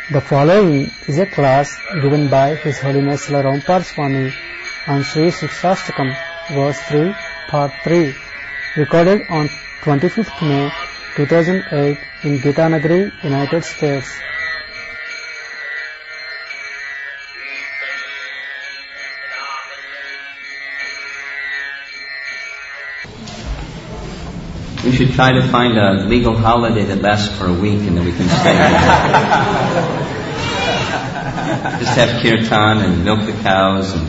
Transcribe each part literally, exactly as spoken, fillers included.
The following is a class given by His Holiness Srila Rampal Swami on Sri Shikshashtakam, verse three, part three, recorded on twenty-fifth May two thousand eight in Gitanagari, United States. We should try to find a legal holiday that lasts for a week and then we can stay. Just have kirtan and milk the cows and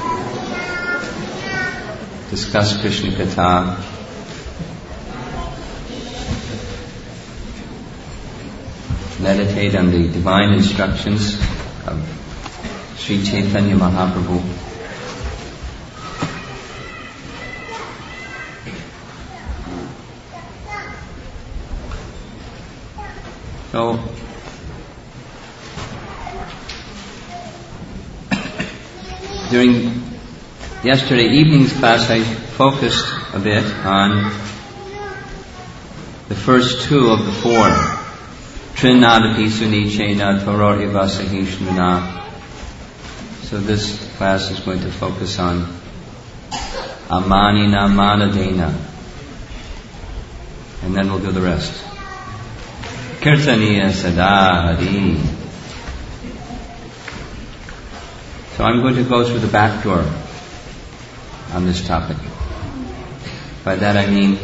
discuss Krishna Katha. Meditate on the divine instructions of Sri Chaitanya Mahaprabhu. So, during yesterday evening's class, I focused a bit on the first two of the four. Trinadapi Sunichena Toror Ivasahishmana. So this class is going to focus on Amanina Manadena. And then we'll do the rest. Kirtaniya Sada Hari. So I'm going to go through the back door on this topic. By that I mean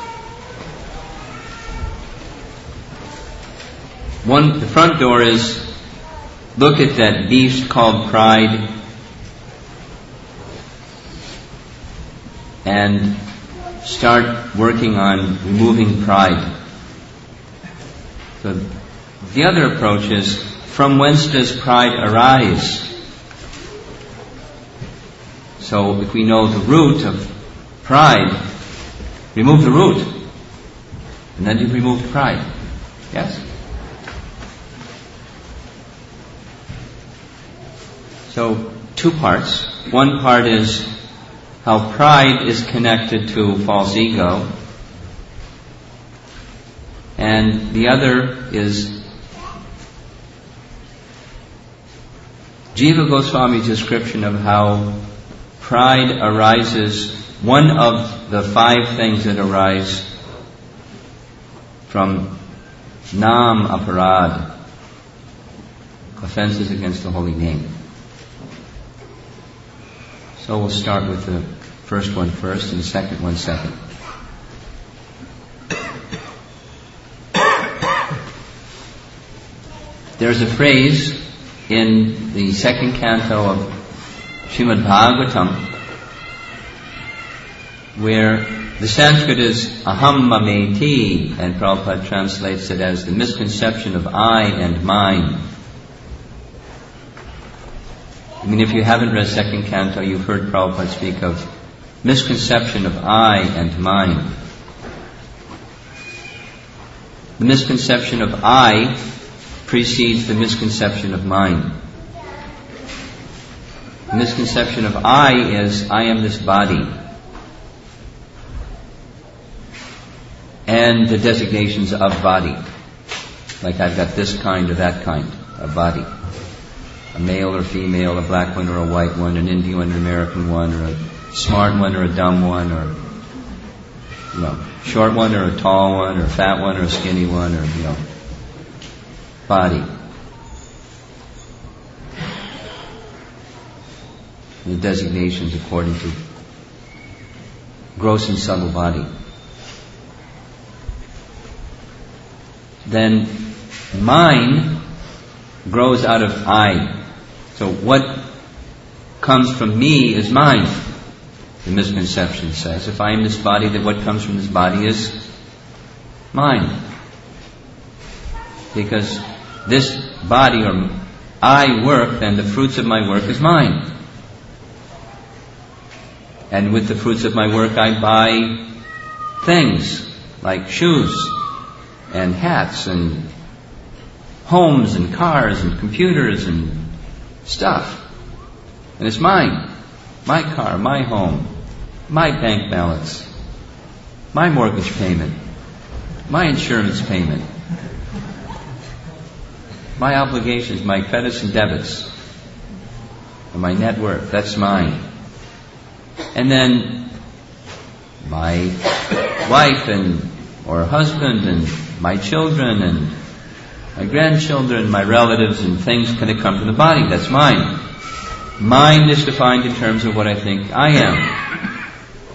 one, the front door is look at that beast called pride and start working on removing pride. So the other approach is, from whence does pride arise? So if we know the root of pride, remove the root, and then you remove the pride. Yes? So two parts. One part is how pride is connected to false ego. And the other is Jiva Goswami's description of how pride arises, one of the five things that arise from Nam Aparad, offenses against the holy name. So we'll start with the first one first and the second one second. There's a phrase in the second canto of Srimad Bhagavatam where the Sanskrit is aham mameti, and Prabhupada translates it as the misconception of I and mine. I mean, if you haven't read second canto, you've heard Prabhupada speak of misconception of I and mine. The misconception of I precedes the misconception of mine. The misconception of I is, I am this body. And the designations of body. Like I've got this kind or that kind of body. A male or female, a black one or a white one, an Indian one, an American one, or a smart one or a dumb one, or you know, short one or a tall one, or a fat one or a skinny one, or you know, body. The designations according to gross and subtle body. Then mine grows out of I. So what comes from me is mine. The misconception says, if I am this body, then what comes from this body is mine. Because this body or I work, then the fruits of my work is mine. And with the fruits of my work I buy things like shoes and hats and homes and cars and computers and stuff. And it's mine. My car, my home, my bank balance, my mortgage payment, my insurance payment. My obligations, my credits and debits, and my net worth, that's mine. And then my wife and or husband and my children and my grandchildren, my relatives and things can come from the body, that's mine. Mind is defined in terms of what I think I am.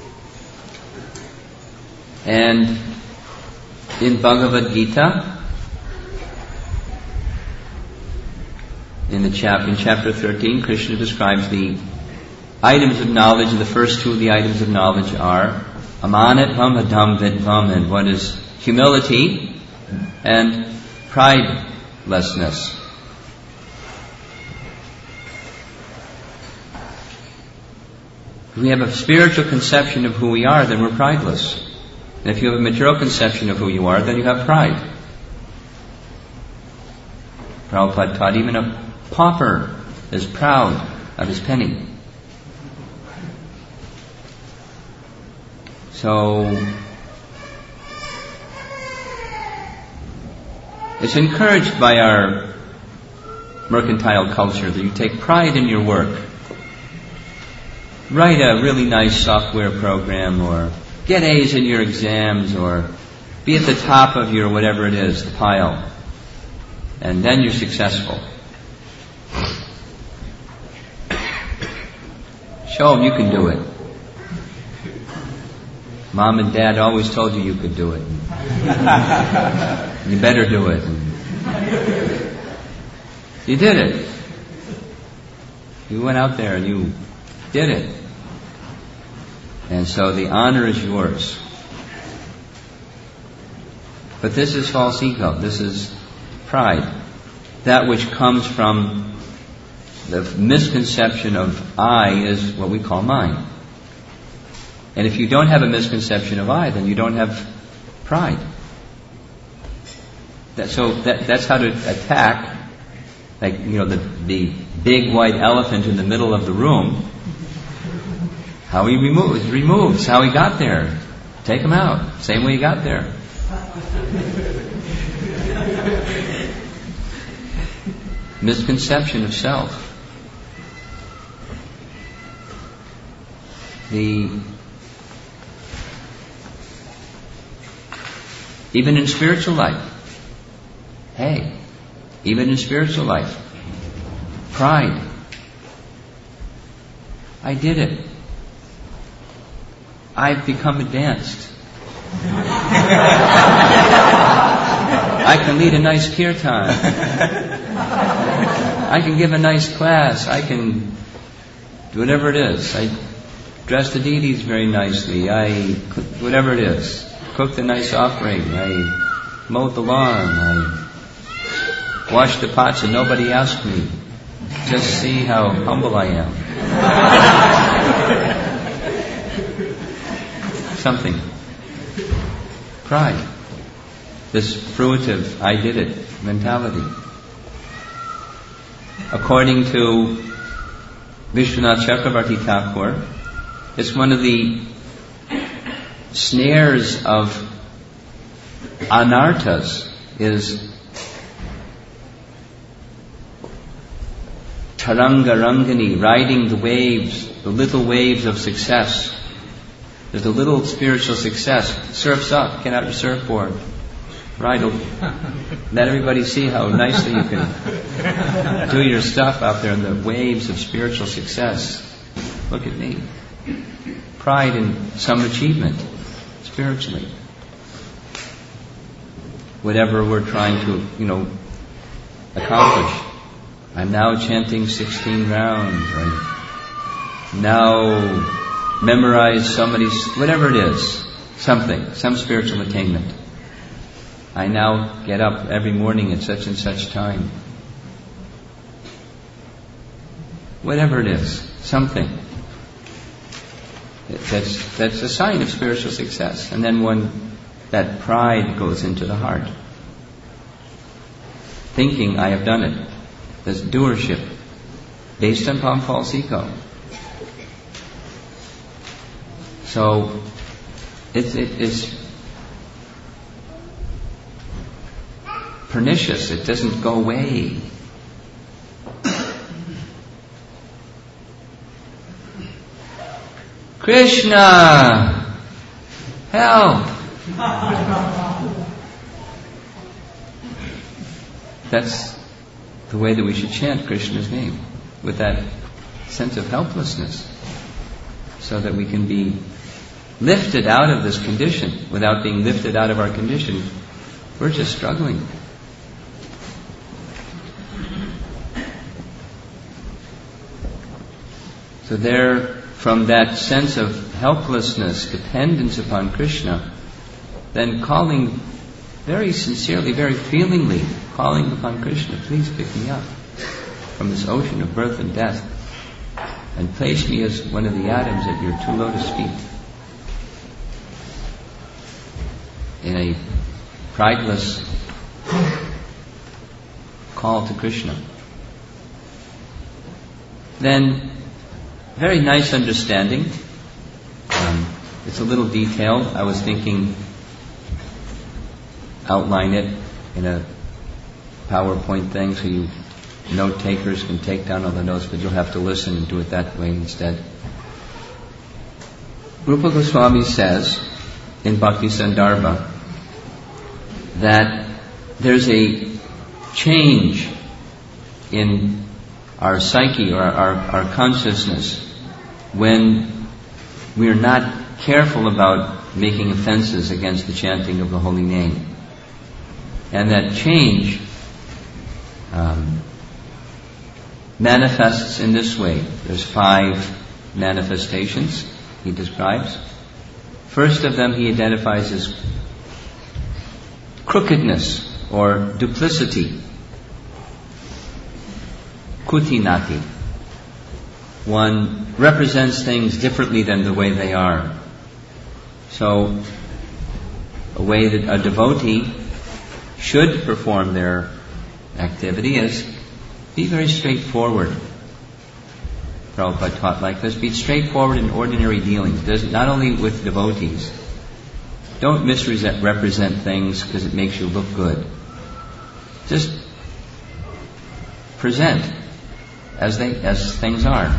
And in Bhagavad Gita, in the chapter, in chapter thirteen, Krishna describes the items of knowledge, and the first two of the items of knowledge are amanatvam, adamvidvam, and what is humility and pridelessness. If we have a spiritual conception of who we are, then we're prideless. And if you have a material conception of who you are, then you have pride. Prabhupada taught even a pauper is proud of his penny. So, it's encouraged by our mercantile culture that you take pride in your work. Write a really nice software program, or get A's in your exams, or be at the top of your whatever it is, the pile. And then you're successful. Show them you can do it. Mom and Dad always told you you could do it. You better do it. You did it. You went out there and you did it. And so the honor is yours. But this is false ego. This is pride. That which comes from the misconception of I is what we call mine. And if you don't have a misconception of I, then you don't have pride. That, so that, that's how to attack, like, you know, the, the big white elephant in the middle of the room. How he removes, removes how he got there. Take him out. Same way he got there. Misconception of self. The even in spiritual life. Hey, even in spiritual life. Pride. I did it. I've become advanced. I can lead a nice kirtan. I can give a nice class. I can do whatever it is. I dress the deities very nicely. I, whatever it is. Cook the nice offering. I mowed the lawn. I washed the pots and nobody asked me. Just see how humble I am. Something. Pride. This fruitive, I did it mentality. According to Vishwanath Chakravarti Thakur, it's one of the snares of anarthas is Taranga Rangani, riding the waves, the little waves of success. There's a little spiritual success. Surf's up, get out your surfboard. Ride, let everybody see how nicely you can do your stuff out there in the waves of spiritual success. Look at me. Pride in some achievement, spiritually. Whatever we're trying to, you know, accomplish. I'm now chanting sixteen rounds. I now memorize somebody's, whatever it is, something, some spiritual attainment. I now get up every morning at such and such time. Whatever it is, something. That's, that's a sign of spiritual success. And then when that pride goes into the heart, thinking I have done it, this doership, based upon false ego. So, it's, it, it's pernicious. It doesn't go away. Krishna, help! That's the way that we should chant Krishna's name, with that sense of helplessness, so that we can be lifted out of this condition. Without being lifted out of our condition, we're just struggling. So there, from that sense of helplessness, dependence upon Krishna, then calling very sincerely, very feelingly, calling upon Krishna, please pick me up from this ocean of birth and death and place me as one of the atoms at your two lotus feet. In a prideless call to Krishna. Then, very nice understanding. Um, it's a little detailed. I was thinking, outline it in a PowerPoint thing so you note takers can take down all the notes, but you'll have to listen and do it that way instead. Rupa Goswami says in Bhakti Sandarbha that there's a change in our psyche or our, our consciousness when we are not careful about making offenses against the chanting of the holy name. And that change um, manifests in this way. There's five manifestations he describes. First of them he identifies as crookedness or duplicity. Kutinati. One represents things differently than the way they are. So, a way that a devotee should perform their activity is be very straightforward. Prabhupada taught like this, be straightforward in ordinary dealings, not only with devotees. Don't misrepresent things because it makes you look good. Just present as they as things are.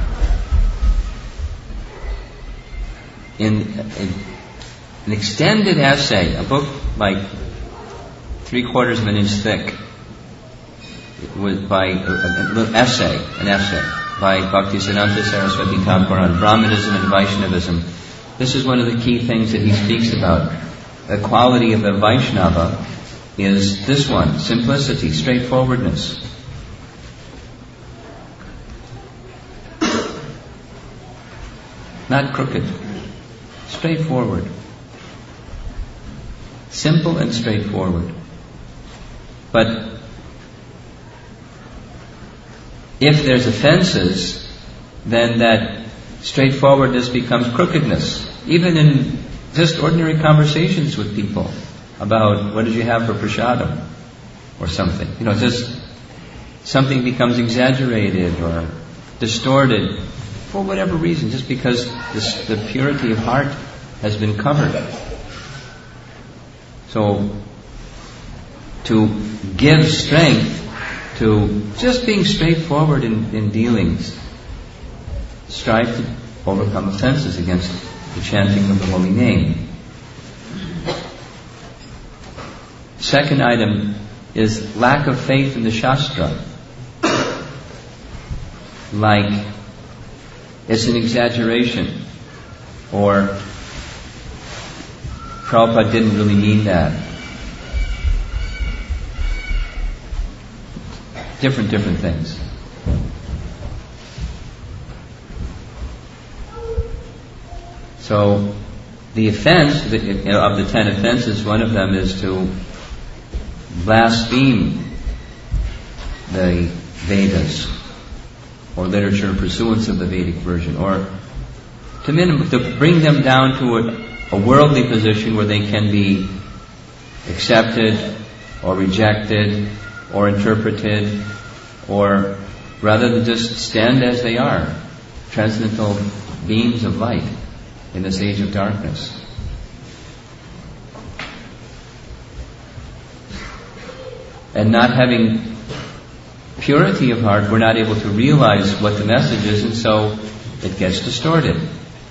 In, in an extended essay, a book like three quarters of an inch thick, was by a, a, a essay, an essay by Bhaktisiddhanta Saraswati Thakur on Brahmanism and Vaishnavism. This is one of the key things that he speaks about. The quality of the Vaishnava is this one: simplicity, straightforwardness. Not crooked. Straightforward. Simple and straightforward. But if there's offenses, then that straightforwardness becomes crookedness. Even in just ordinary conversations with people about what did you have for prasadam or something. You know, just something becomes exaggerated or distorted for whatever reason, just because this, the purity of heart has been covered. So, to give strength to just being straightforward in, in dealings, strive to overcome offenses against the chanting of the holy name. Second item is lack of faith in the Shastra. Like, it's an exaggeration, or Prabhupada didn't really mean that. Different, different things. So, the offense of the ten offenses, one of them is to blaspheme the Vedas or literature in pursuance of the Vedic version, or to minimum, to bring them down to a, a worldly position where they can be accepted or rejected or interpreted, or rather than just stand as they are, transcendental beams of light in this age of And not having purity of heart, we're not able to realize what the message is, and so it gets distorted.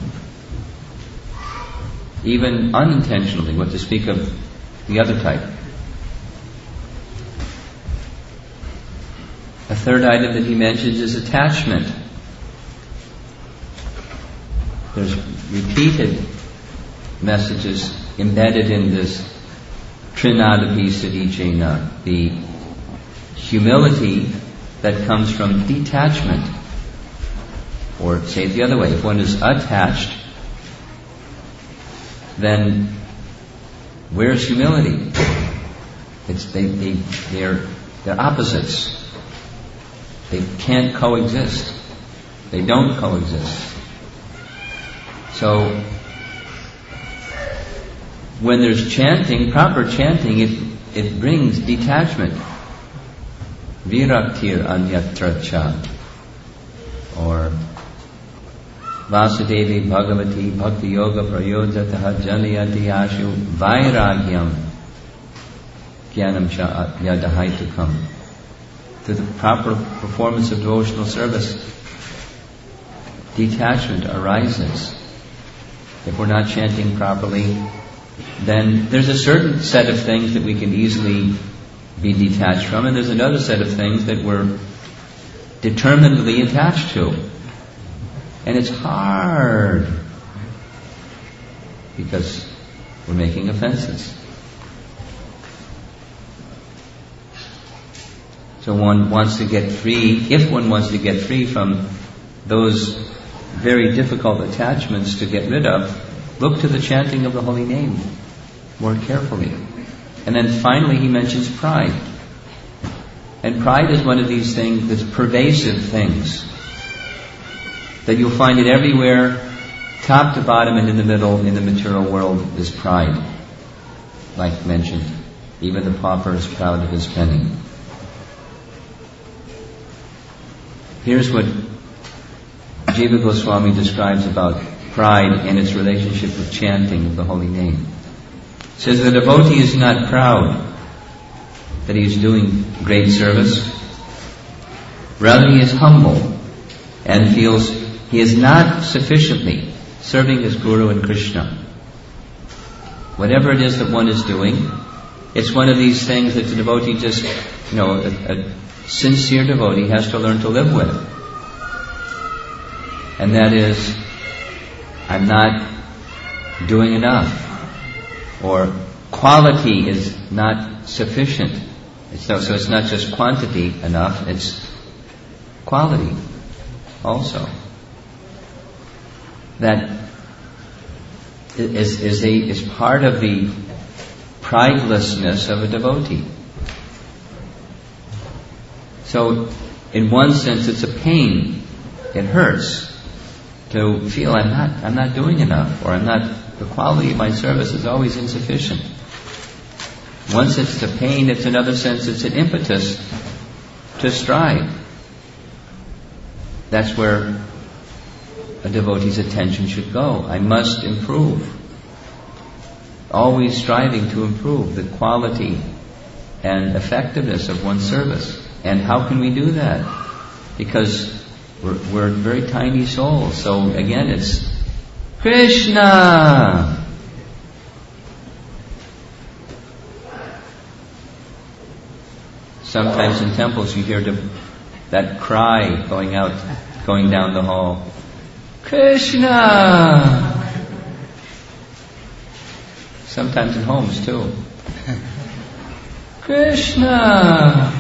Even unintentionally, what to speak of the other type. A third item that he mentions is attachment. There's repeated messages embedded in this Trinadapi Siddhijena, the humility that comes from detachment. Or say it the other way, if one is attached, then where's humility? It's they, they they're they're opposites. They can't coexist. They don't coexist. So when there's chanting, proper chanting, it it brings detachment. Viraktir anyatra cha, or Vasudevi Bhagavati Bhakti Yoga Prayodhataha Janayati Ashu Vairagyam Jnanam Cha Yadahaitukam. Through the proper performance of devotional service, detachment arises. If we're not chanting properly, then there's a certain set of things that we can easily be detached from, and there's another set of things that we're determinedly attached to. And it's hard because we're making offenses. So one wants to get free, if one wants to get free from those very difficult attachments to get rid of, look to the chanting of the holy name more carefully. And then finally he mentions pride. And pride is one of these things that's pervasive things. That you'll find it everywhere, top to bottom and in the middle, in the material world, is pride. Like mentioned, even the pauper is proud of his penny. Here's what Jiva Goswami describes about pride and its relationship with chanting of the holy name. He says the devotee is not proud that he is doing great service. Rather, he is humble and feels he is not sufficiently serving his Guru and Krishna. Whatever it is that one is doing, it's one of these things that the devotee just, you know, a, a sincere devotee has to learn to live with. And that is, I'm not doing enough. Or quality is not sufficient. It's no, so it's not just quantity enough, it's quality also. That is, is, a, is part of the pridelessness of a devotee. So, in one sense, it's a pain. It hurts to feel I'm not, I'm not doing enough, or I'm not, the quality of my service is always insufficient. One sense it's a pain, it's another sense it's an impetus to strive. That's where a devotee's attention should go. I must improve. Always striving to improve the quality and effectiveness of one's service. And how can we do that? Because we're, we're very tiny souls. So again, it's Krishna! Sometimes in temples you hear the, that cry going out, going down the hall. Krishna! Sometimes in homes too. Krishna!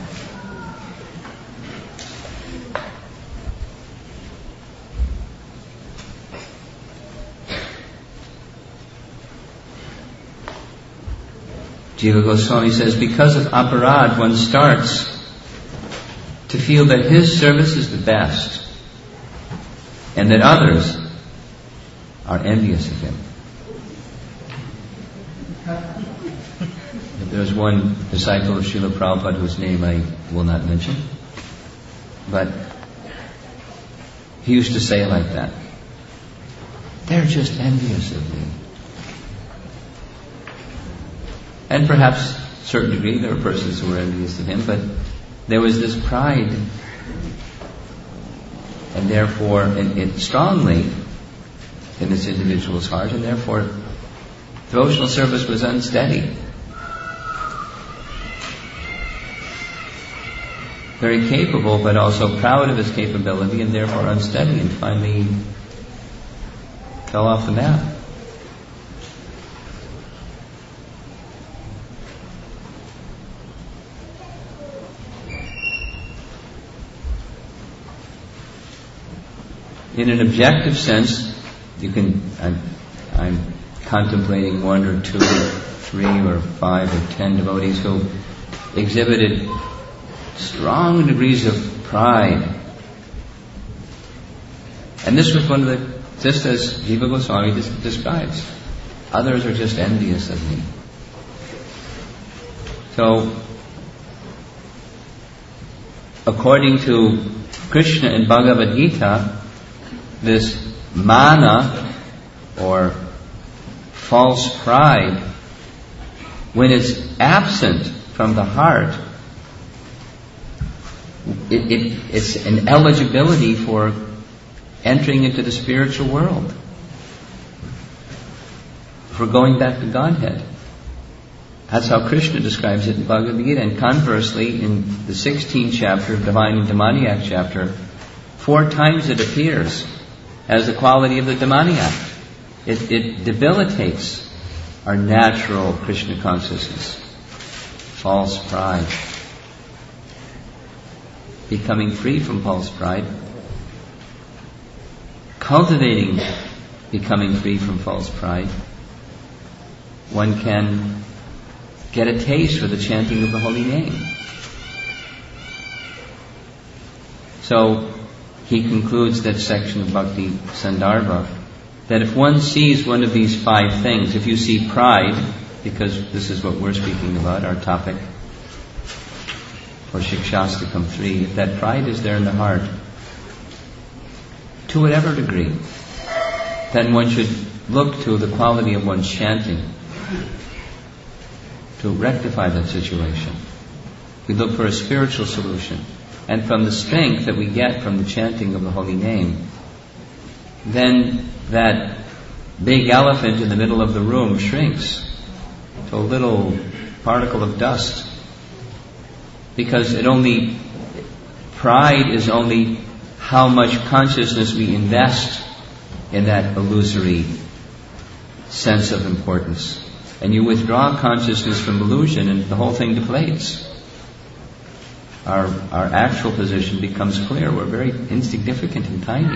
Jiva Goswami says, because of aparad, one starts to feel that his service is the best and that others are envious of him. There's one disciple of Srila Prabhupada whose name I will not mention, but he used to say it like that. They're just envious of me. And perhaps certain degree, there were persons who were envious of him, but there was this pride, and therefore, and it strongly in this individual's heart, and therefore, devotional service was unsteady. Very capable, but also proud of his capability, and therefore unsteady, and finally fell off the map. In an objective sense, you can, I'm, I'm contemplating one or two, or three or five or ten devotees who exhibited strong degrees of pride. And this was one of the, just as Jiva Goswami describes, others are just envious of me. So, according to Krishna in Bhagavad Gita, this mana, or false pride, when it's absent from the heart, it, it, it's an eligibility for entering into the spiritual world, for going back to Godhead. That's how Krishna describes it in Bhagavad Gita. And conversely, in the sixteenth chapter of Divine and Demoniac chapter, four times it appears as the quality of the demoniac. It, it debilitates our natural Krishna consciousness. False pride. Becoming free from false pride. Cultivating becoming free from false pride. One can get a taste for the chanting of the holy name. So, he concludes that section of Bhakti Sandarbha that if one sees one of these five things, if you see pride, because this is what we're speaking about, our topic for Shikshastakam three, if that pride is there in the heart, to whatever degree, then one should look to the quality of one's chanting to rectify that situation. We look for a spiritual solution. And from the strength that we get from the chanting of the holy name, then that big elephant in the middle of the room shrinks to a little particle of dust. Because it only, pride is only how much consciousness we invest in that illusory sense of importance. And you withdraw consciousness from illusion and the whole thing deflates. Our, our actual position becomes clear. We're very insignificant and tiny.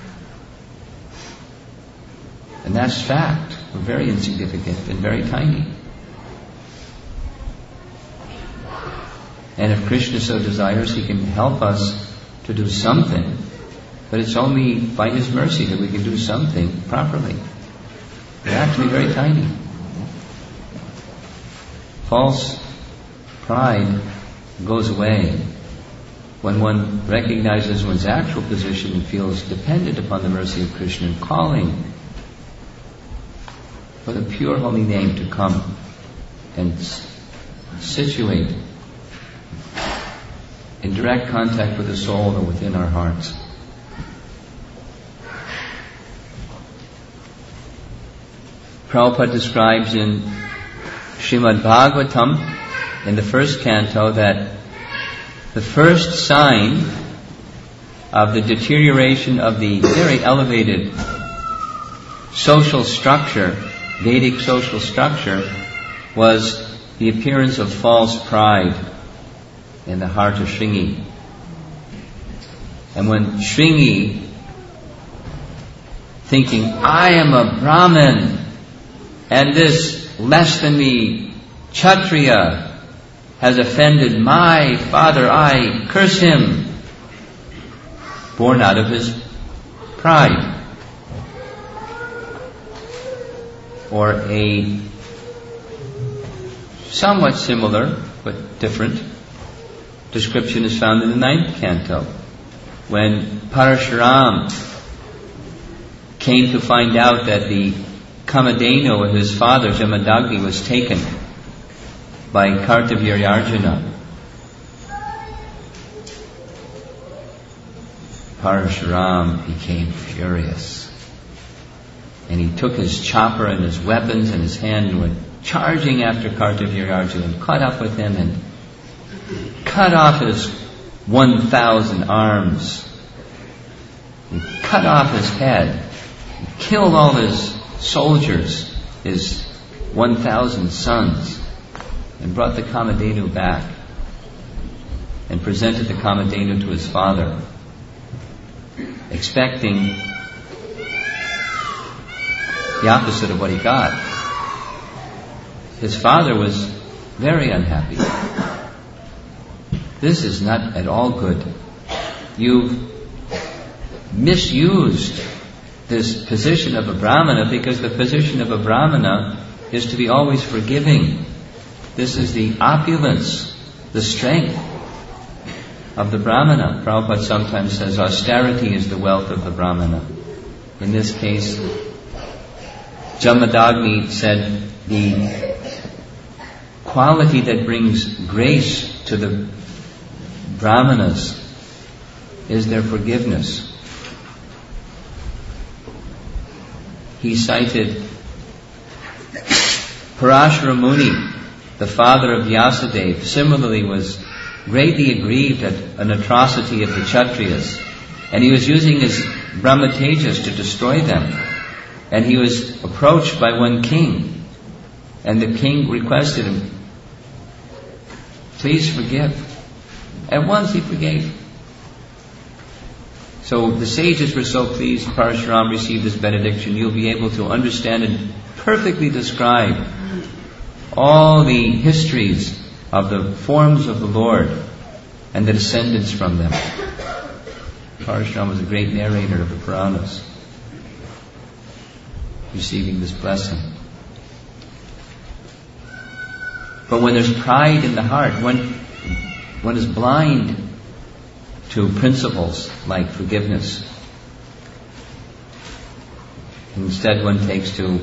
And that's fact. We're very insignificant and very tiny. And if Krishna so desires, He can help us to do something. But it's only by His mercy that we can do something properly. We're actually very tiny. False pride goes away when one recognizes one's actual position and feels dependent upon the mercy of Krishna and calling for the pure holy name to come and situate in direct contact with the soul or within our hearts. Prabhupada describes in Srimad Bhagavatam in the first canto that the first sign of the deterioration of the very elevated social structure, Vedic social structure, was the appearance of false pride in the heart of Shringi. And when Shringi, thinking, I am a Brahmin, and this less than me Kshatriya has offended my father, I curse him, born out of his pride. Or a somewhat similar but different description is found in the ninth canto, when Parashuram came to find out that the Kamadhenu of his father Jamadagni was taken by Kartavirya Parashuram became furious. And he took his chopper and his weapons in his hand and went charging after Kartavirya and caught up with him and cut off his one thousand arms. He cut off his head. He killed all his soldiers, his one thousand sons, and brought the Kamadhenu back and presented the Kamadhenu to his father, expecting the opposite of what he got. His father was very unhappy. This is not at all good. You've misused this position of a Brahmana, because the position of a Brahmana is to be always forgiving. This is the opulence, the strength of the Brahmana. Prabhupada sometimes says austerity is the wealth of the Brahmana. In this case, Jamadagni said the quality that brings grace to the Brahmanas is their forgiveness. He cited Parashara Muni, the father of Vyasadeva, similarly was greatly aggrieved at an atrocity of the Kshatriyas, and he was using his Brahmatejas to destroy them. And he was approached by one king, and the king requested him, please forgive. At once he forgave. So the sages were so pleased Parashuram received this benediction. You'll be able to understand and perfectly describe all the histories of the forms of the Lord and the descendants from them. Parashuram was a great narrator of the Puranas, receiving this blessing. But when there's pride in the heart, when one is blind to principles like forgiveness, instead one takes to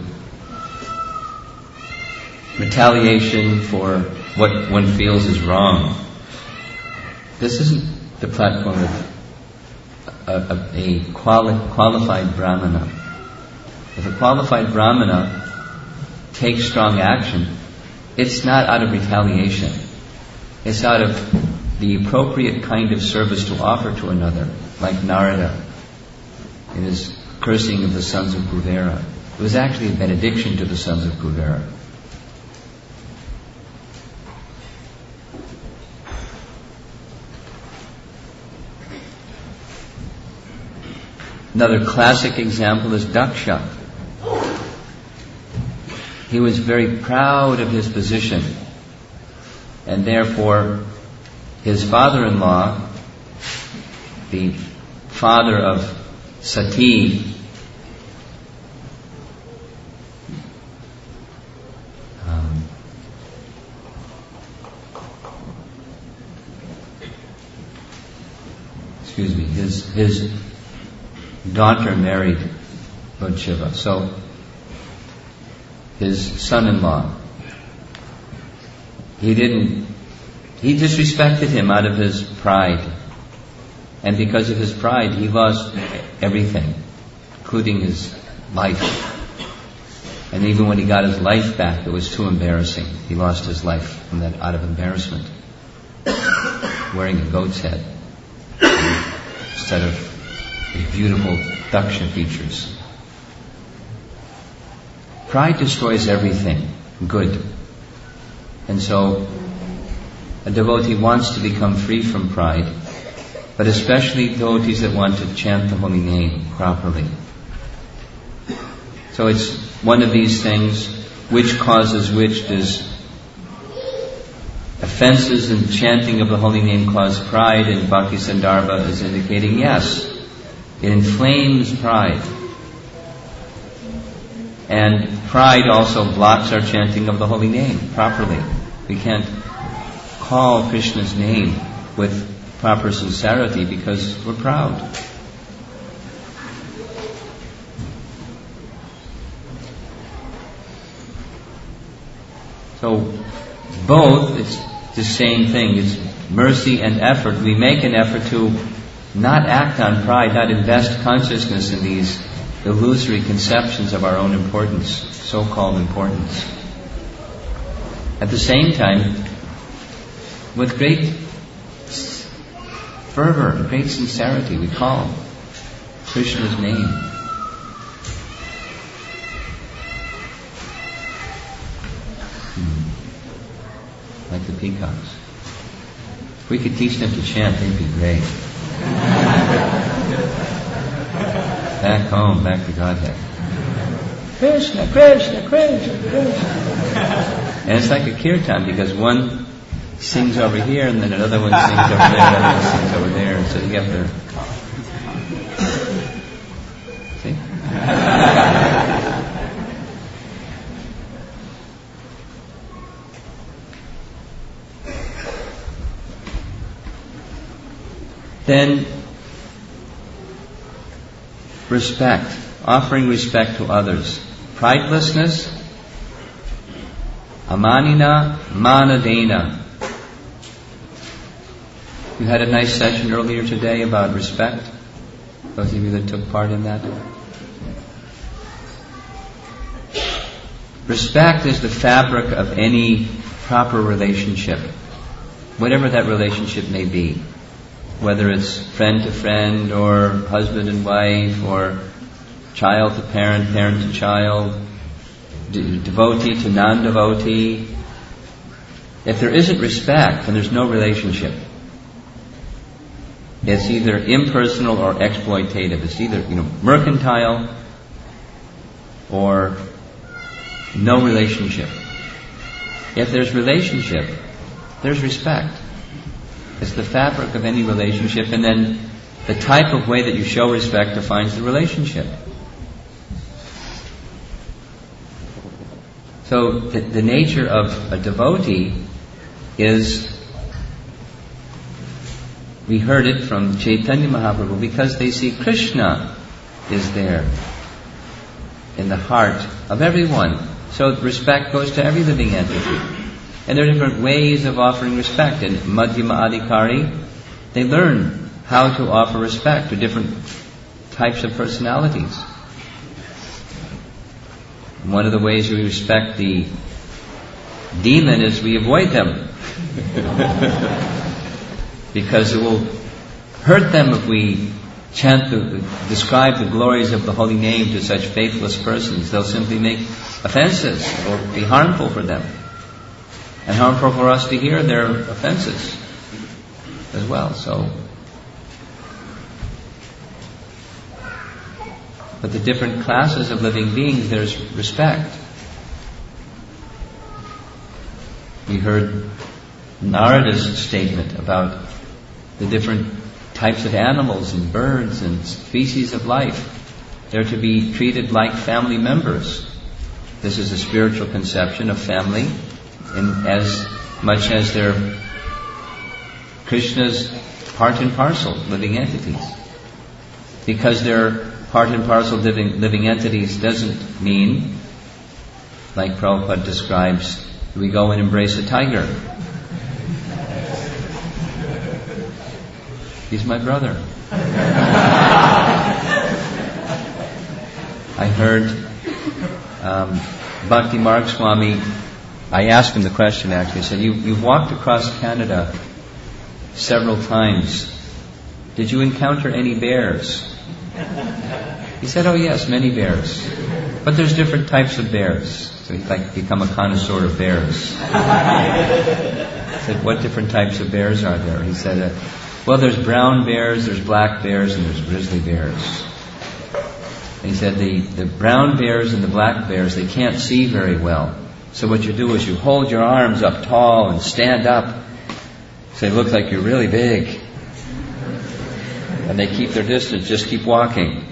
retaliation for what one feels is wrong. This isn't the platform of a, a, a quali- qualified Brahmana. If a qualified Brahmana takes strong action, it's not out of retaliation. It's out of the appropriate kind of service to offer to another, like Narada in his cursing of the sons of Kuvera. It was actually a benediction to the sons of Kuvera. Another classic example is Daksha. He was very proud of his position, and therefore his father-in-law, the father of Sati, um, excuse me, his his daughter married Lord Shiva. So his son-in-law, he didn't, he disrespected him out of his pride. And because of his pride, he lost everything, including his life. And even when he got his life back, it was too embarrassing. He lost his life from that out of embarrassment, wearing a goat's head instead of his beautiful Daksha features. Pride destroys everything good. And so a devotee wants to become free from pride, but especially devotees that want to chant the holy name properly. So it's one of these things, which causes which. Does offenses in chanting of the holy name cause pride? And Bhakti Sandarbha is indicating yes. It inflames pride. And pride also blocks our chanting of the holy name properly. We can't call Krishna's name with proper sincerity because we're proud. So both, it's the same thing. It's mercy and effort. We make an effort to not act on pride, not invest consciousness in these illusory conceptions of our own importance, so-called importance. At the same time, with great fervor and great sincerity, we call Krishna's name. Hmm. Like the peacocks. If we could teach them to chant, they'd be great. Back home, back to Godhead. Krishna, Krishna, Krishna, Krishna. And it's like a kirtan, because one sings over here and then another one sings over there, another one sings over there, and so you have to... See? Then, respect, offering respect to others. Pridelessness, amanina manadena. You had a nice session earlier today about respect. Those of you that took part in that. Respect is the fabric of any proper relationship, whatever that relationship may be. Whether it's friend to friend, or husband and wife, or child to parent, parent to child, de- devotee to non-devotee. If there isn't respect, then there's no relationship. It's either impersonal or exploitative. It's either, you know, mercantile or no relationship. If there's relationship, there's respect. It's the fabric of any relationship, and then the type of way that you show respect defines the relationship. So the, the nature of a devotee is, we heard it from Chaitanya Mahaprabhu, because they see Krishna is there in the heart of everyone. So respect goes to every living entity. And there are different ways of offering respect. In Madhyama Adhikari, they learn how to offer respect to different types of personalities. One of the ways we respect the demon is we avoid them. Because it will hurt them if we chant, the, describe the glories of the holy name to such faithless persons. They'll simply make offenses or be harmful for them. And harmful for us to hear their offenses as well. So, but the different classes of living beings, there's respect. We heard Narada's statement about the different types of animals and birds and species of life. They're to be treated like family members. This is a spiritual conception of family, in as much as they're Krishna's part and parcel living entities. Because they're part and parcel living, living entities doesn't mean, like Prabhupada describes, we go and embrace a tiger. He's my brother. I heard um, Bhakti Marg Swami, I asked him the question actually. I said, you, you've walked across Canada several times. Did you encounter any bears? He said, oh yes, many bears. But there's different types of bears. So he's like become a connoisseur of bears. I said, what different types of bears are there? He said, uh, well, there's brown bears, there's black bears, and there's grizzly bears. And he said the, the brown bears and the black bears, they can't see very well. So what you do is you hold your arms up tall and stand up so they look like you're really big. And they keep their distance, just keep walking.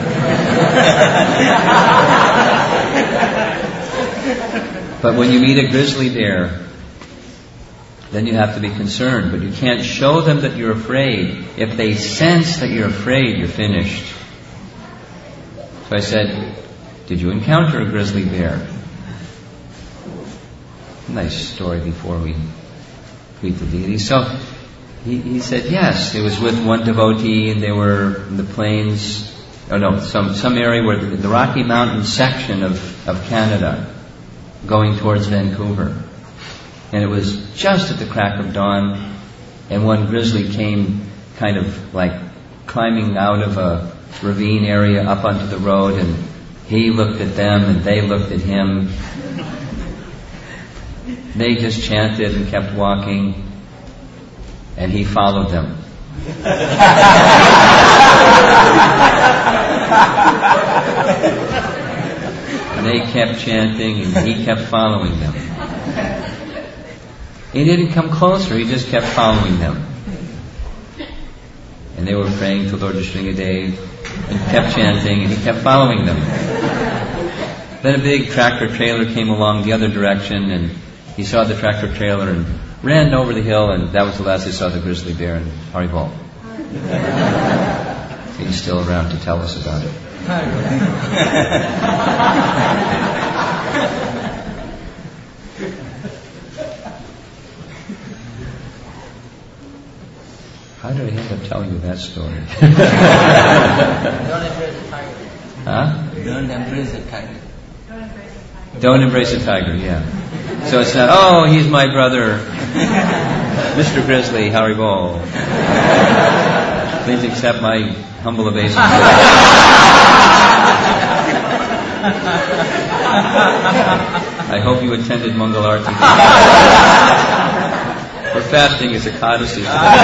But when you meet a grizzly bear, then you have to be concerned. But you can't show them that you're afraid. If they sense that you're afraid, you're finished. So I said, did you encounter a grizzly bear? nice story before we greet the deity. So he, he said, yes, it was with one devotee, and they were in the plains, oh no, some, some area where the, the Rocky Mountain section of, of Canada, going towards Vancouver. And it was just at the crack of dawn, and one grizzly came kind of like climbing out of a ravine area up onto the road, and he looked at them and they looked at him. They just chanted and kept walking, and he followed them. And they kept chanting and he kept following them. He didn't come closer, he just kept following them. And they were praying to Lord Nrsingadev and kept chanting, and he kept following them. Then a big tractor trailer came along the other direction, and he saw the tractor trailer and ran over the hill, and that was the last he saw the grizzly bear in Haribol. He's still around to tell us about it. How did I end up telling you that story? Don't embrace the tiger. Huh? Don't embrace the tiger. Don't embrace a tiger, yeah. So it's not, oh, he's my brother, Mister Grizzly, Haribol. Please accept my humble obeisance. I hope you attended Mangal Arati. For fasting is a Ekadasi.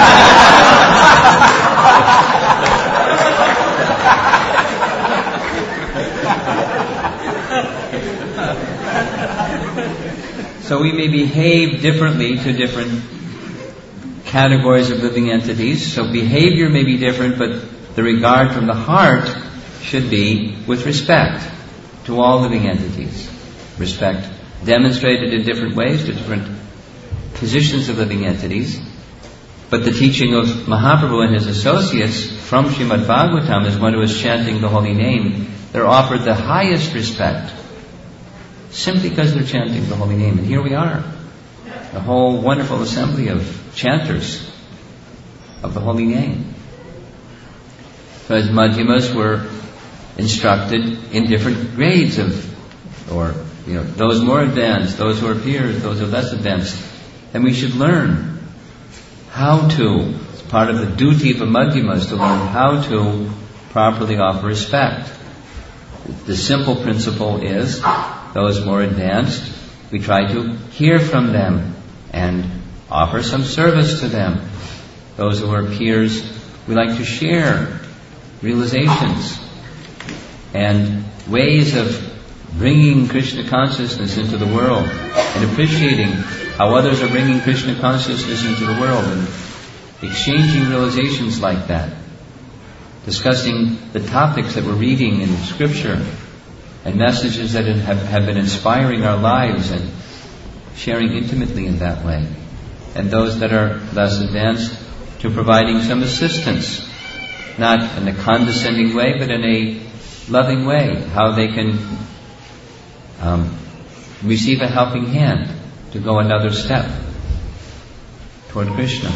So we may behave differently to different categories of living entities. So behavior may be different, but the regard from the heart should be with respect to all living entities. Respect demonstrated in different ways to different positions of living entities. But the teaching of Mahaprabhu and his associates from Srimad Bhagavatam is one who is chanting the holy name. They're offered the highest respect simply because they're chanting the holy name. And here we are, a whole wonderful assembly of chanters of the holy name. So as Madhyamas were instructed in different grades of, or, you know, those more advanced, those who are peers, those who are less advanced, and we should learn how to, it's part of the duty of a Madhyamas to learn how to properly offer respect. The simple principle is, those more advanced, we try to hear from them and offer some service to them. Those who are peers, we like to share realizations and ways of bringing Krishna consciousness into the world and appreciating how others are bringing Krishna consciousness into the world and exchanging realizations like that. Discussing the topics that we're reading in Scripture and messages that have, have been inspiring our lives and sharing intimately in that way. And those that are less advanced, to providing some assistance, not in a condescending way, but in a loving way, how they can um, receive a helping hand to go another step toward Krishna.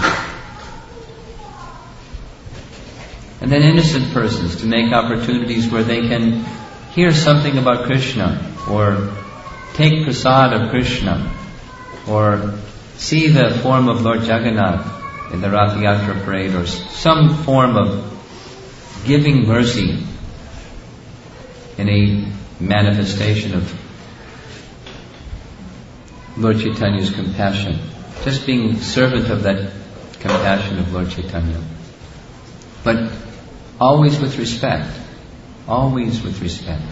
And then innocent persons, to make opportunities where they can hear something about Krishna, or take prasad of Krishna, or see the form of Lord Jagannath in the Rath Yatra parade, or some form of giving mercy in a manifestation of Lord Chaitanya's compassion. Just being servant of that compassion of Lord Chaitanya. But always with respect. Always with respect.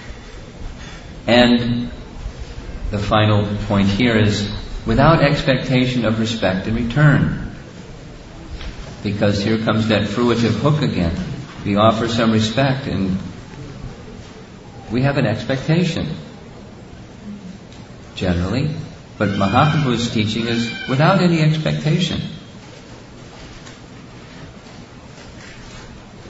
And the final point here is without expectation of respect in return. Because here comes that fruitive hook again. We offer some respect and we have an expectation. Generally. But Mahaprabhu's teaching is without any expectation.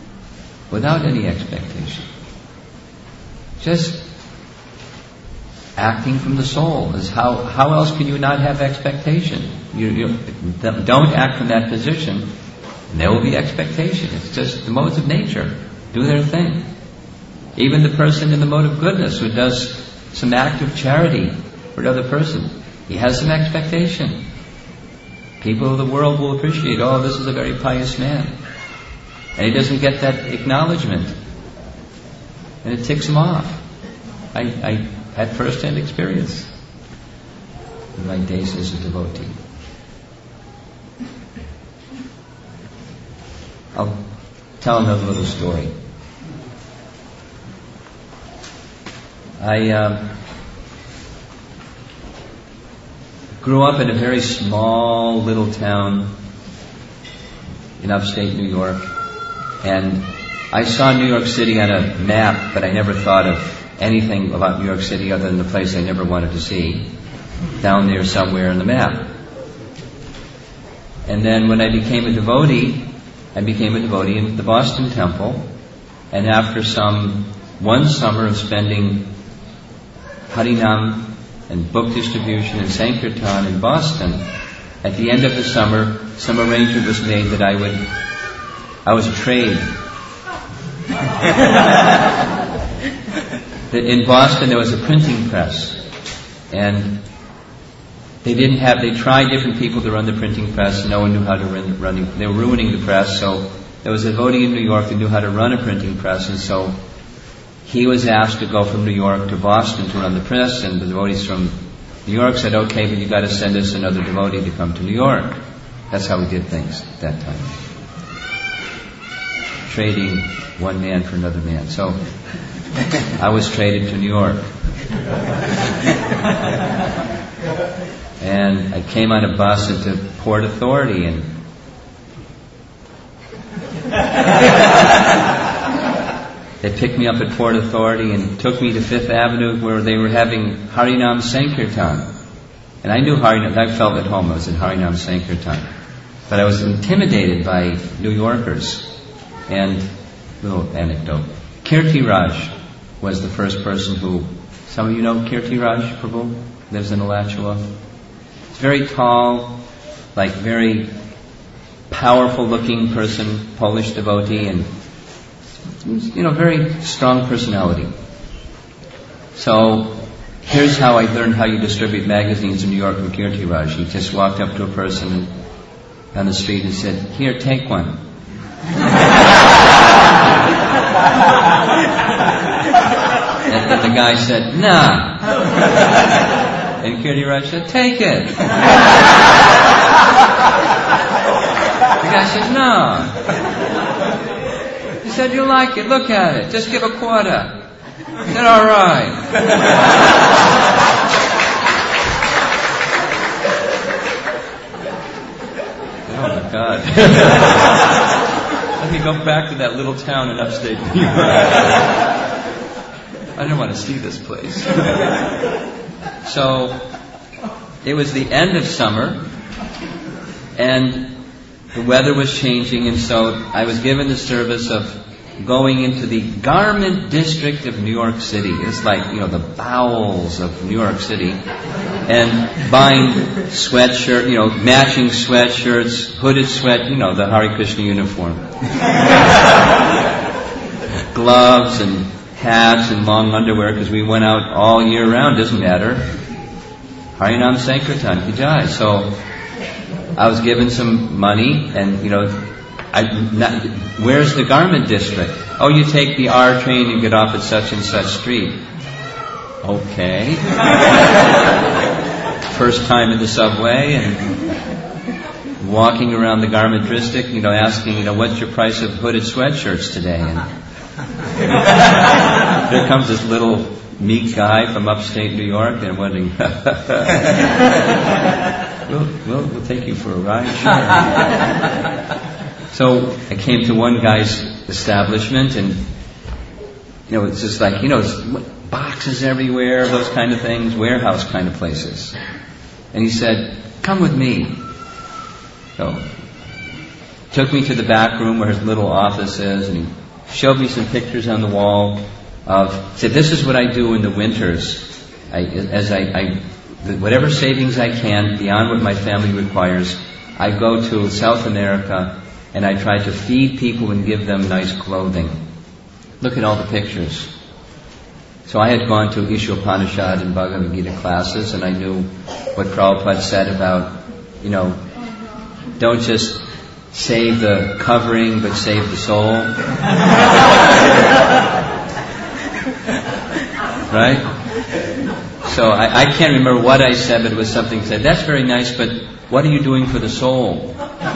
Without any expectation. Just acting from the soul. Is how how else can you not have expectation? You, you don't act from that position, and there will be expectation. It's just the modes of nature do their thing. Even the person in the mode of goodness who does some act of charity for another person, he has some expectation. People of the world will appreciate, oh, this is a very pious man. And he doesn't get that acknowledgement. And it ticks him off. I, I had first-hand experience in my days as a devotee. I'll tell another little story. I um, grew up in a very small little town in upstate New York, and I saw New York City on a map, but I never thought of anything about New York City other than the place I never wanted to see, down there somewhere on the map. And then when I became a devotee, I became a devotee in the Boston Temple, and after some one summer of spending Harinam and book distribution and Sankirtan in Boston, at the end of the summer, some arrangement was made that I would, I was a trade. In Boston there was a printing press, and they didn't have, they tried different people to run the printing press, no one knew how to run, run they were ruining the press, so there was a devotee in New York that knew how to run a printing press, and so he was asked to go from New York to Boston to run the press, and the devotees from New York said, okay, but you got to send us another devotee to come to New York. That's how we did things at that time. Trading one man for another man. So I was traded to New York. And I came on a bus into Port Authority, and they picked me up at Port Authority and took me to Fifth Avenue where they were having Harinam Sankirtan. And I knew Harinam, I felt at home, I was in Harinam Sankirtan. But I was intimidated by New Yorkers. And, little anecdote, Kirti Raj was the first person who, some of you know Kirti Raj Prabhu, lives in Alachua. He's very tall, like very powerful looking person, Polish devotee, and you know, very strong personality. So here's how I learned how you distribute magazines in New York from Kirti Raj. He just walked up to a person on the street and said, here, take one. and, and the guy said, nah. And Kirti Raj said, take it. The guy said, no. He said, you like it, look at it, just give a quarter. He said, all right. Oh my God. Let me go back to that little town in upstate New York. I don't want to see this place. So, it was the end of summer, and the weather was changing, and so I was given the service of going into the garment district of New York City. It's like, you know, the bowels of New York City. And buying sweatshirt, you know, matching sweatshirts, hooded sweat, you know, the Hare Krishna uniform. Gloves and hats and long underwear, because we went out all year round, doesn't matter. Harinam Sankirtan, Ki Jai. So I was given some money, and you know, I, not, where's the garment district? Oh, you take the R train and get off at such and such street. Okay. First time in the subway and walking around the garment district, you know, asking, you know, what's your price of hooded sweatshirts today? And there comes this little meek guy from upstate New York, and I'm wondering, we'll, we'll, we'll take you for a ride, sure. So I came to one guy's establishment, and you know, it's just like, you know, boxes everywhere, those kind of things, warehouse kind of places. And he said, come with me. So took me to the back room where his little office is, and he showed me some pictures on the wall of, said, this is what I do in the winters I, as I, I, whatever savings I can, beyond what my family requires, I go to South America and I try to feed people and give them nice clothing. Look at all the pictures. So I had gone to Ishopanishad and Bhagavad Gita classes, and I knew what Prabhupada said about, you know, don't just save the covering, but save the soul. Right? So I, I can't remember what I said, but it was something that said, that's very nice, but what are you doing for the soul?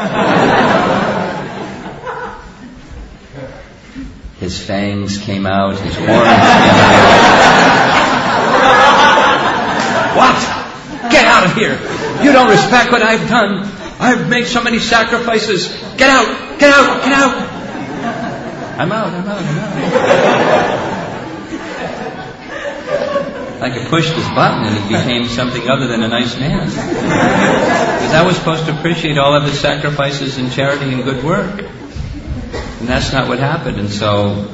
His fangs came out, his horns came out. What? Get out of here! You don't respect what I've done. I've made so many sacrifices. Get out! Get out! Get out! I'm out, I'm out, I'm out. I could push this button and he became something other than a nice man. Because I was supposed to appreciate all of his sacrifices and charity and good work. And that's not what happened. And so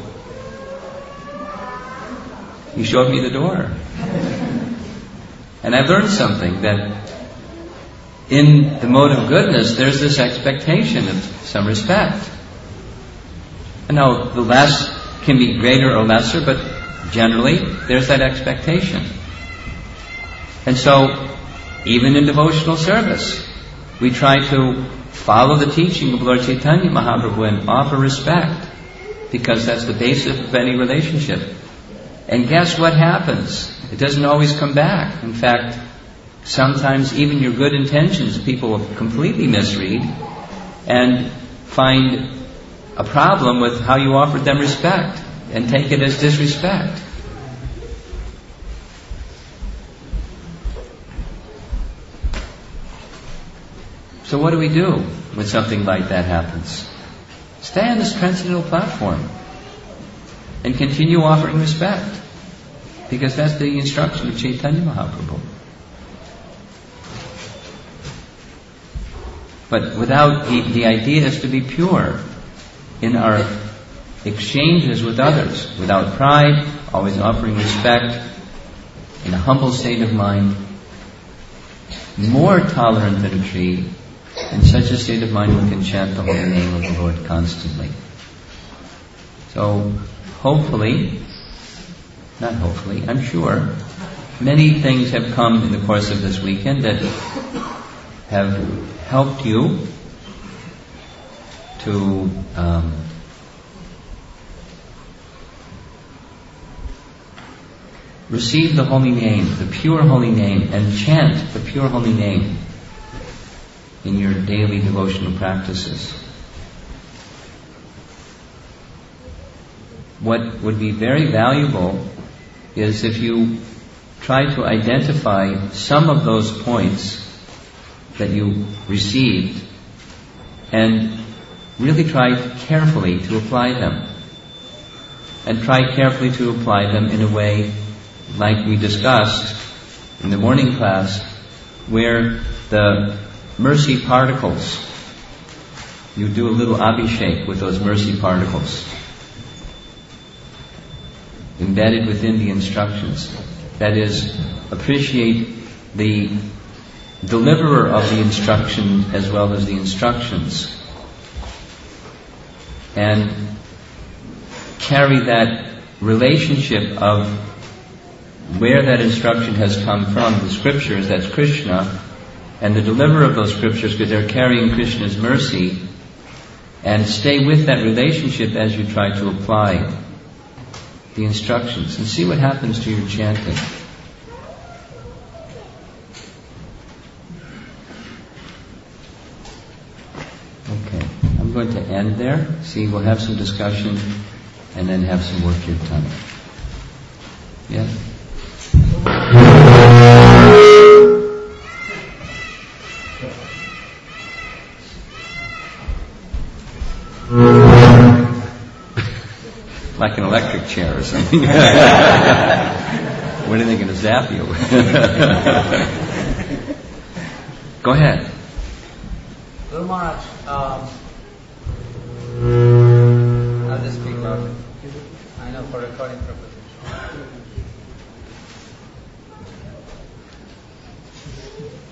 he showed me the door. And I learned something, that in the mode of goodness, there's this expectation of some respect. And now the less can be greater or lesser, but generally there's that expectation. And so even in devotional service, we try to follow the teaching of Lord Chaitanya Mahaprabhu and offer respect, because that's the basis of any relationship. And guess what happens? It doesn't always come back. In fact, sometimes even your good intentions people will completely misread and find a problem with how you offered them respect and take it as disrespect. So what do we do when something like that happens? Stay on this transcendental platform and continue offering respect, because that's the instruction of Chaitanya Mahaprabhu. But without, the, the idea is to be pure in our exchanges with others, without pride, always offering respect, in a humble state of mind, more tolerant than a tree. In such a state of mind, one can chant the holy name of the Lord constantly. So, hopefully, not hopefully, I'm sure, many things have come in the course of this weekend that have helped you to um, receive the holy name, the pure holy name, and chant the pure holy name in your daily devotional practices. What would be very valuable is if you try to identify some of those points that you received and really try carefully to apply them. And try carefully to apply them in a way like we discussed in the morning class, where the mercy particles, you do a little abhishek with those mercy particles embedded within the instructions. That is, appreciate the deliverer of the instruction as well as the instructions, and carry that relationship of where that instruction has come from, the scriptures, that's Krishna, and the deliverer of those scriptures, because they're carrying Krishna's mercy, and stay with that relationship as you try to apply the instructions, and see what happens to your chanting. Okay, I'm going to end there. See, we'll have some discussion and then have some work your tongue. Yeah? Like an electric chair or something. When are they going to zap you? Go ahead. Guru Maharaj, um, I'll just speak loudly. I know, for recording purposes.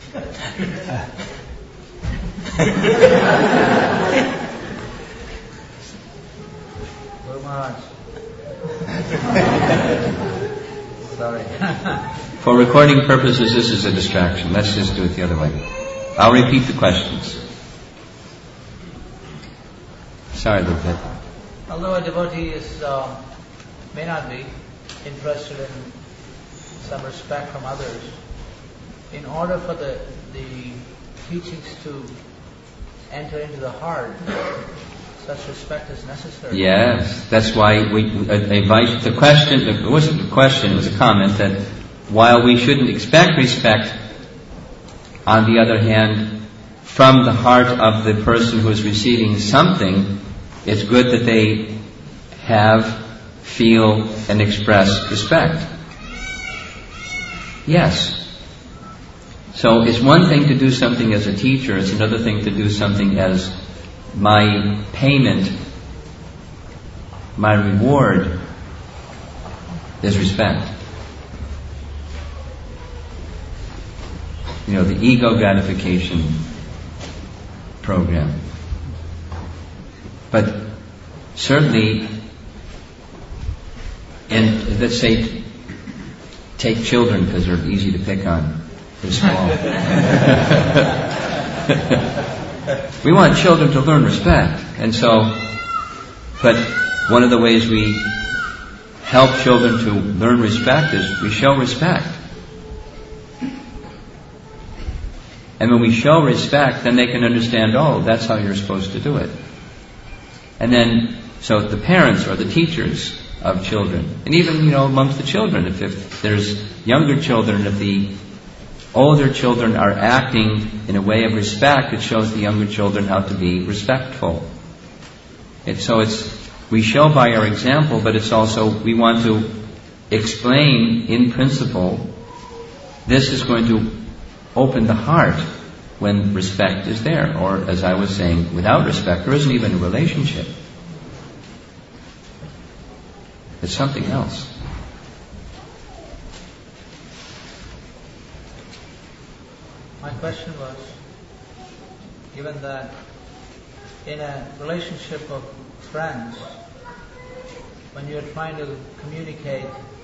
Guru Maharaj. Sorry. For recording purposes, this is a distraction. Let's just do it the other way. I'll repeat the questions. Sorry, Lupit. Although a devotee is, uh, may not be interested in some respect from others, in order for the, the teachings to enter into the heart, such respect is necessary. Yes, that's why we advise. The question, it wasn't a question, it was a comment that while we shouldn't expect respect, on the other hand, from the heart of the person who is receiving something, it's good that they have, feel, and express respect. Yes. So it's one thing to do something as a teacher, it's another thing to do something as my payment, my reward is respect. You know, the ego gratification program. But certainly, and let's say, take children because they're easy to pick on. They're small. We want children to learn respect. And so, but one of the ways we help children to learn respect is we show respect. And when we show respect, then they can understand, oh, that's how you're supposed to do it. And then, so the parents or the teachers of children, and even, you know, amongst the children, if, if there's younger children, if the older children are acting in a way of respect, it shows the younger children how to be respectful. And so it's, we show by our example, but it's also, we want to explain in principle, this is going to open the heart when respect is there. Or, as I was saying, without respect, there isn't even a relationship. It's something else. My question was, given that in a relationship of friends, when you're trying to communicate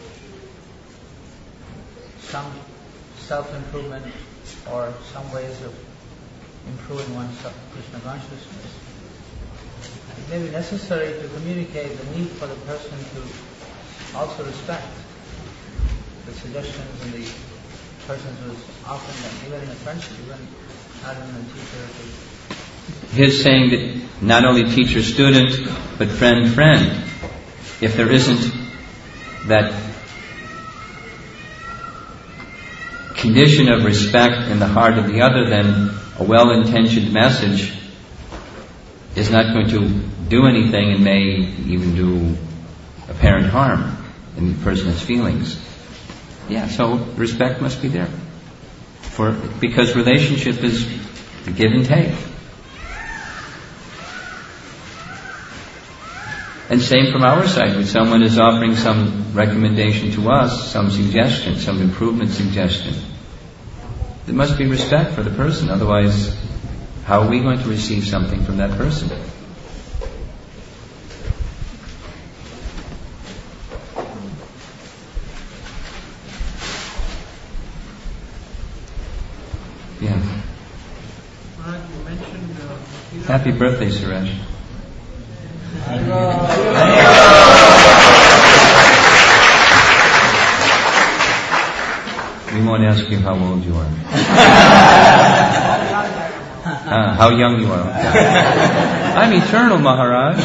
some self-improvement or some ways of improving one's Krishna consciousness, it may be necessary to communicate the need for the person to also respect the suggestions and the persons who is offering them, even in a friendship, even not even a teacher. His saying that not only teacher-student, but friend-friend. If there isn't that condition of respect in the heart of the other, then a well-intentioned message is not going to do anything and may even do apparent harm in the person's feelings. Yeah, so respect must be there. For because relationship is the give and take. And same from our side, when someone is offering some recommendation to us, some suggestion, some improvement suggestion, there must be respect for the person, otherwise how are we going to receive something from that person? Yeah. You mentioned, uh, Happy birthday, Suresh. We won't ask you how old you are. uh, how young you are. I'm eternal, Maharaj.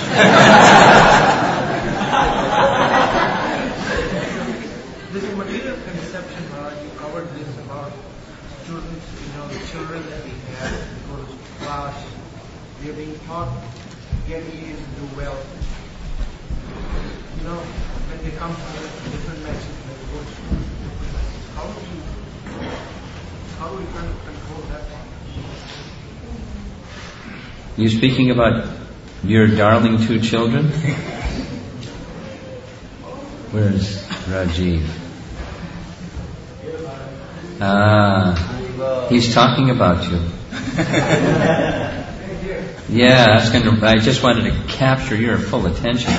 This material conception, Maharaj, you covered this about students, you know, the children that we have who go to class, they're being taught, get A's, do well. You know, when they come to a different message, when they go to school, different message, how do you, how do we kind of control that one? You speaking about your darling two children? Where's Rajiv? Ah. uh, He's talking about you. Yeah, I was going to. I just wanted to capture your full attention.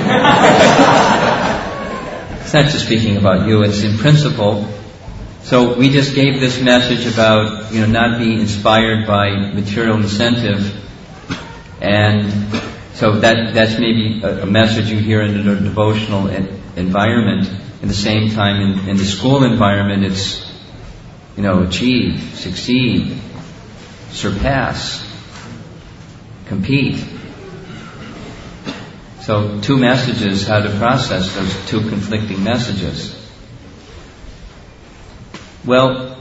It's not just speaking about you. It's in principle. So we just gave this message about, you know, not being inspired by material incentive, and so that that's maybe a, a message you hear in a devotional en- environment. At the same time, in, in the school environment, it's, you know, achieve, succeed, surpass, compete. So two messages, how to process those two conflicting messages. Well,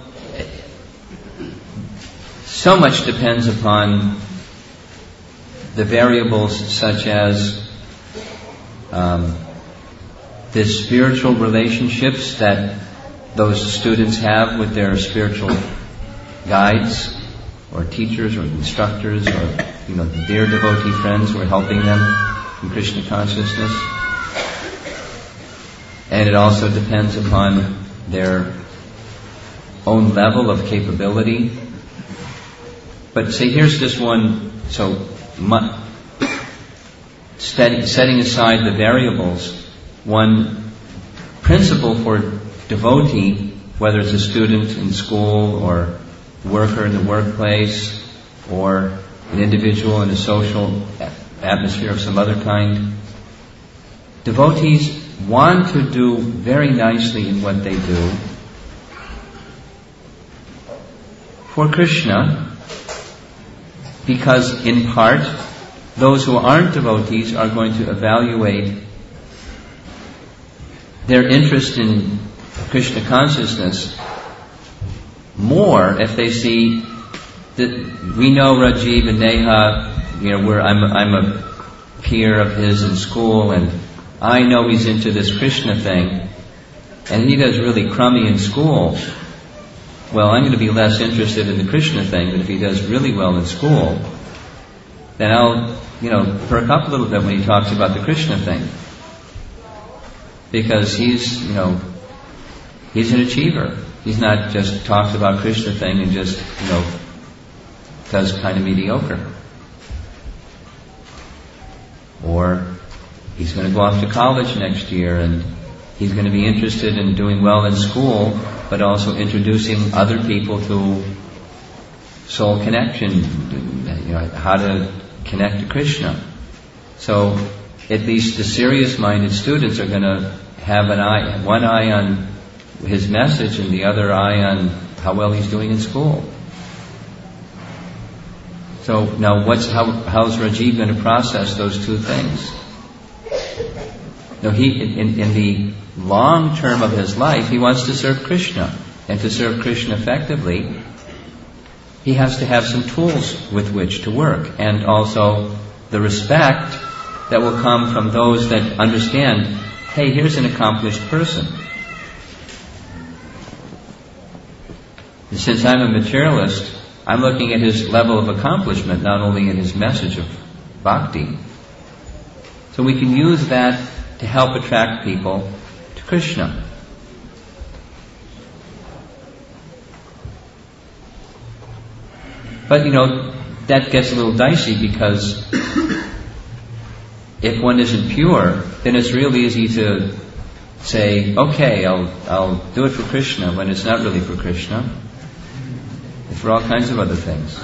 so much depends upon the variables such as um, the spiritual relationships that those students have with their spiritual guides or teachers or instructors or, you know, their devotee friends who are helping them in Krishna consciousness. And it also depends upon their own level of capability. But say, here's just one, so my, steady, setting aside the variables, one principle for devotee, whether it's a student in school or worker in the workplace or an individual in a social atmosphere of some other kind, devotees want to do very nicely in what they do for Krishna, because in part those who aren't devotees are going to evaluate their interest in Krishna consciousness more if they see that we know Rajiv and Neha, you know, we're, I'm, I'm a peer of his in school, and I know he's into this Krishna thing, and he does really crummy in school. Well, I'm going to be less interested in the Krishna thing, but if he does really well in school, then I'll, you know, perk up a little bit when he talks about the Krishna thing. Because he's, you know, he's an achiever. He's not just talks about Krishna thing and just, you know, does kind of mediocre. Or he's going to go off to college next year and he's going to be interested in doing well in school, but also introducing other people to soul connection, you know, how to connect to Krishna. So at least the serious-minded students are going to have an eye, one eye on his message and the other eye on how well he's doing in school. So now, what's how how's Rajiv going to process those two things? Now, he in, in the long term of his life, he wants to serve Krishna, and to serve Krishna effectively, he has to have some tools with which to work, and also the respect that will come from those that understand, hey, here's an accomplished person. And since I'm a materialist, I'm looking at his level of accomplishment, not only in his message of bhakti. So we can use that to help attract people to Krishna. But, you know, that gets a little dicey because if one isn't pure, then it's real easy to say, okay, I'll I'll do it for Krishna, when it's not really for Krishna. It's for all kinds of other things.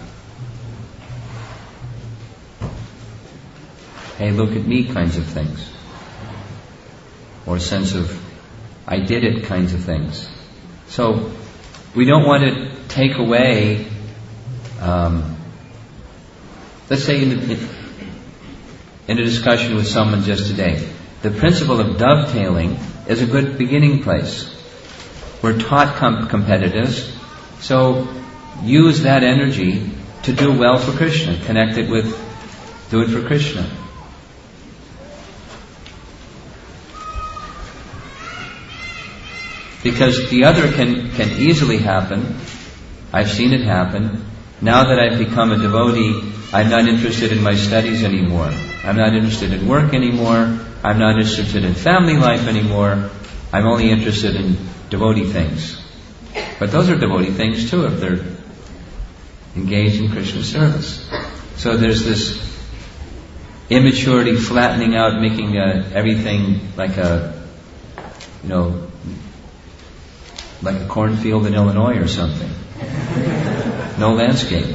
Hey, look at me kinds of things. Or a sense of, I did it kinds of things. So, we don't want to take away, um, let's say in, the, in a discussion with someone just today, the principle of dovetailing is a good beginning place. We're taught com- competitives, so use that energy to do well for Krishna. Connect it with, do it for Krishna. Because the other can, can easily happen. I've seen it happen. Now that I've become a devotee, I'm not interested in my studies anymore. I'm not interested in work anymore. I'm not interested in family life anymore. I'm only interested in devotee things. But those are devotee things too, if they're engaged in Krishna service. So there's this immaturity flattening out, making uh, everything like a, you know, like a cornfield in Illinois or something. No landscape.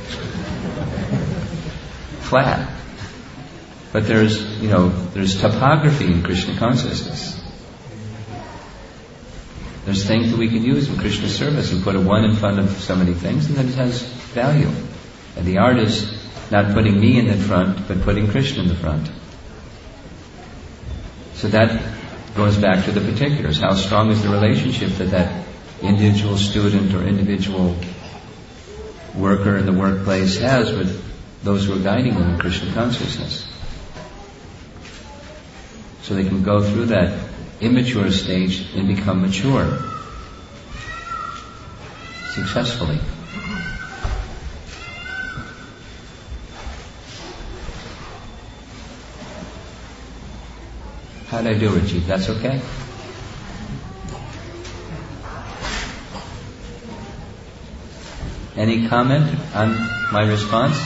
Flat. But there's, you know, there's topography in Krishna consciousness. There's things that we can use in Krishna service and put a one in front of so many things, and then it has value. And the art is not putting me in the front, but putting Krishna in the front. So that goes back to the particulars. How strong is the relationship that that individual student or individual worker in the workplace has with those who are guiding them in Krishna consciousness? So they can go through that immature stage and become mature successfully. How did I do, Richie? That's okay? Any comment on my response?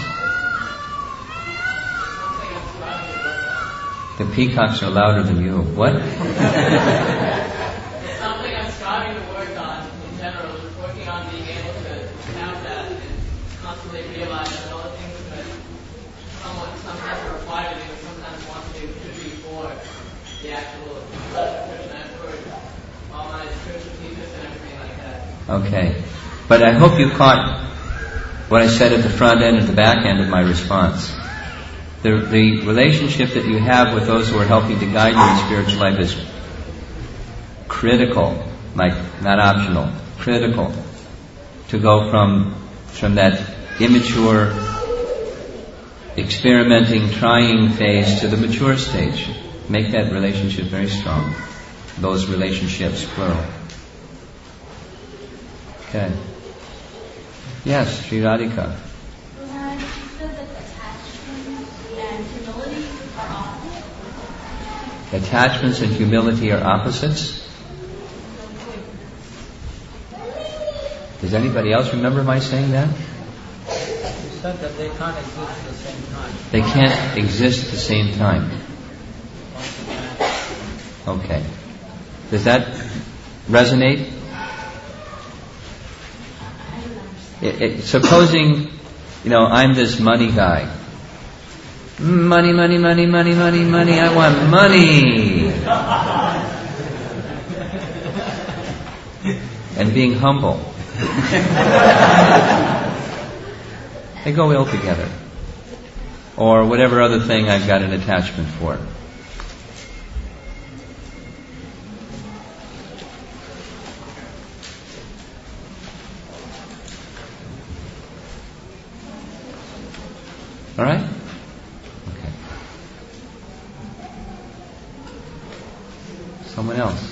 The peacocks are louder than you. What? It's something I'm striving to work on in general, working on being able to have that and constantly realize that all the things that someone sometimes are required to do, sometimes want to do, should be for the actual Krishna for all my spiritual teachers and everything like that. Okay. But I hope you caught what I said at the front end and the back end of my response. The, the relationship that you have with those who are helping to guide you in spiritual life is critical, like not optional, critical to go from from that immature, experimenting, trying phase to the mature stage. Make that relationship very strong. Those relationships, plural. Okay. Yes, Sri Radhika. Attachments and humility are opposites? Does anybody else remember my saying that? You said that they can't exist at the same time. They can't exist at the same time. Okay. Does that resonate? It, it, supposing, you know, I'm this money guy. Money, money, money, money, money, money, I want money! And being humble. They go ill together. Or whatever other thing I've got an attachment for. All right? Okay. Someone else?